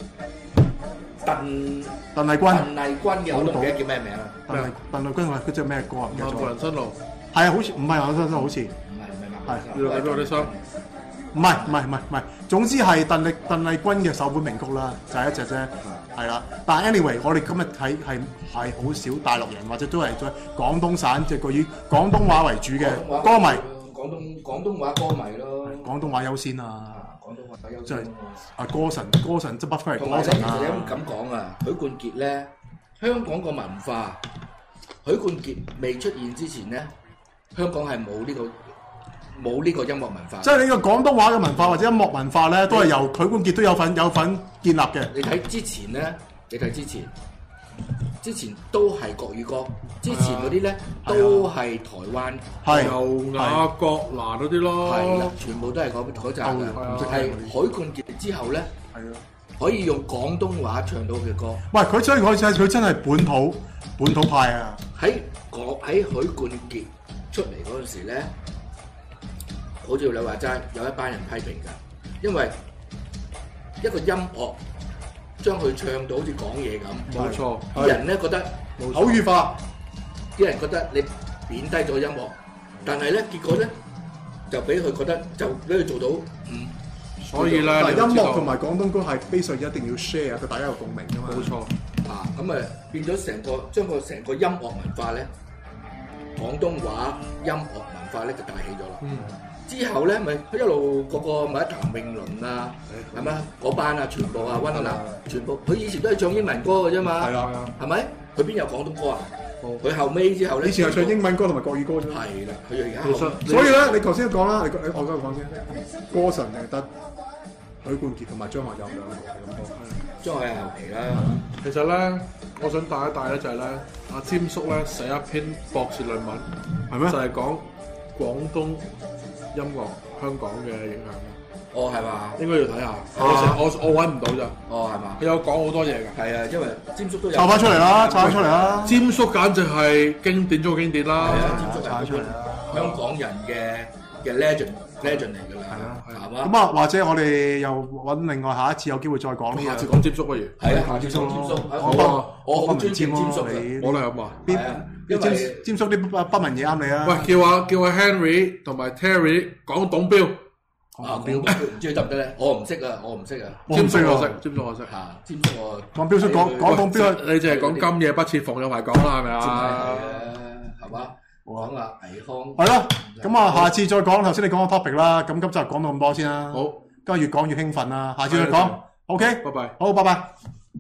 鄧麗君嘅，我都唔記得叫咩名啦。鄧麗君嗰隻咩歌啊？ 漫步人生路。 係啊，好似唔係漫步人生路，好似。 唔係。 係。要俾我啲心。 唔係，總之係鄧麗君嘅首本名曲啦，就係一隻啫。係啦，但係 anyway，我哋今日睇係好少大陸人或者都係在廣東省即係以廣東話為主嘅歌迷。 廣東話歌迷咯。 廣東話優先啊！ 廣東話優即係先。 歌神即不非係歌神啊！ 同埋咧，咁講啊，許冠傑咧，香港個文化，許冠傑未出現之前咧，香港係冇呢個音樂文化。即係呢個廣東話嘅文化或者音樂文化咧，都係由許冠傑都有份建立嘅。 你睇之前咧，之前都係國語歌，之前嗰啲咧都係台灣， 由雅國拿嗰啲咯， 係啦，全部都係嗰扎嘅。係許冠傑之後咧，可以用廣東話唱到嘅歌。 喂，佢真係本土派啊！ 喺許冠傑出嚟嗰陣時咧，好似你話齋，有一班人批評㗎，因為一個音樂將佢唱到好似講嘢咁， 冇錯。 啲人咧覺得口語化， 啲人覺得你貶低咗音樂，但係咧結果咧就俾佢覺得就俾佢做到所以咧， 音樂同埋廣東歌係非常一定要 share，佢大家有共鳴㗎嘛。 冇錯。 咁變咗將成個音樂文化咧，廣東話音樂文化咧就帶起咗啦。之後咧，咪一路個咪譚詠麟啊，係咪嗰班啊，全部啊溫拿，全部佢以前都係唱英文歌嘅啫嘛，係咪？佢邊有廣東歌啊？佢後尾之後咧， 以前係唱英文歌同埋國語歌啫。 係啦，佢而家所以咧，你頭先都講啦，我而家講先，歌神就得許冠傑同埋張學友兩個係咁多。 張學友後期啦。 其實咧，我想帶一帶咧就係咧，阿詹叔咧寫一篇博士論文， 係咩？ 就係講廣東音樂香港嘅影響嘅。 哦，係嘛？ 應該要睇下。我揾唔到咋。 哦，係嘛？ 佢有講好多嘢㗎。 係啊，因為詹叔都有。 抄翻出嚟啦！ 詹叔簡直係經典中嘅經典啦。 係啊，詹叔係香港人嘅 legend 嚟㗎啦。係嘛？ 咁或者我哋又揾另外下一次有機會再講呢樣。 下次講詹叔不如。 係啊，下次講詹叔。我好尊敬詹叔嘅。 我都係咁話。 詹叔啲不文嘢啱你啊！ 喂，叫阿 Henry 同埋 Terry 講董彪。 表唔知得唔得咧？我唔識啊！ 詹叔我識。詹叔我講標叔講董彪， 你淨係講今夜不設防有排講啦，係咪啊？ 係嘛？ 講下倪匡。 係咯，咁啊，下次再講頭先你講嘅 topic 啦。咁今集講到咁多先啦。 好， 今日越講越興奮啦，下次再講。OK， 拜拜。 好，拜拜。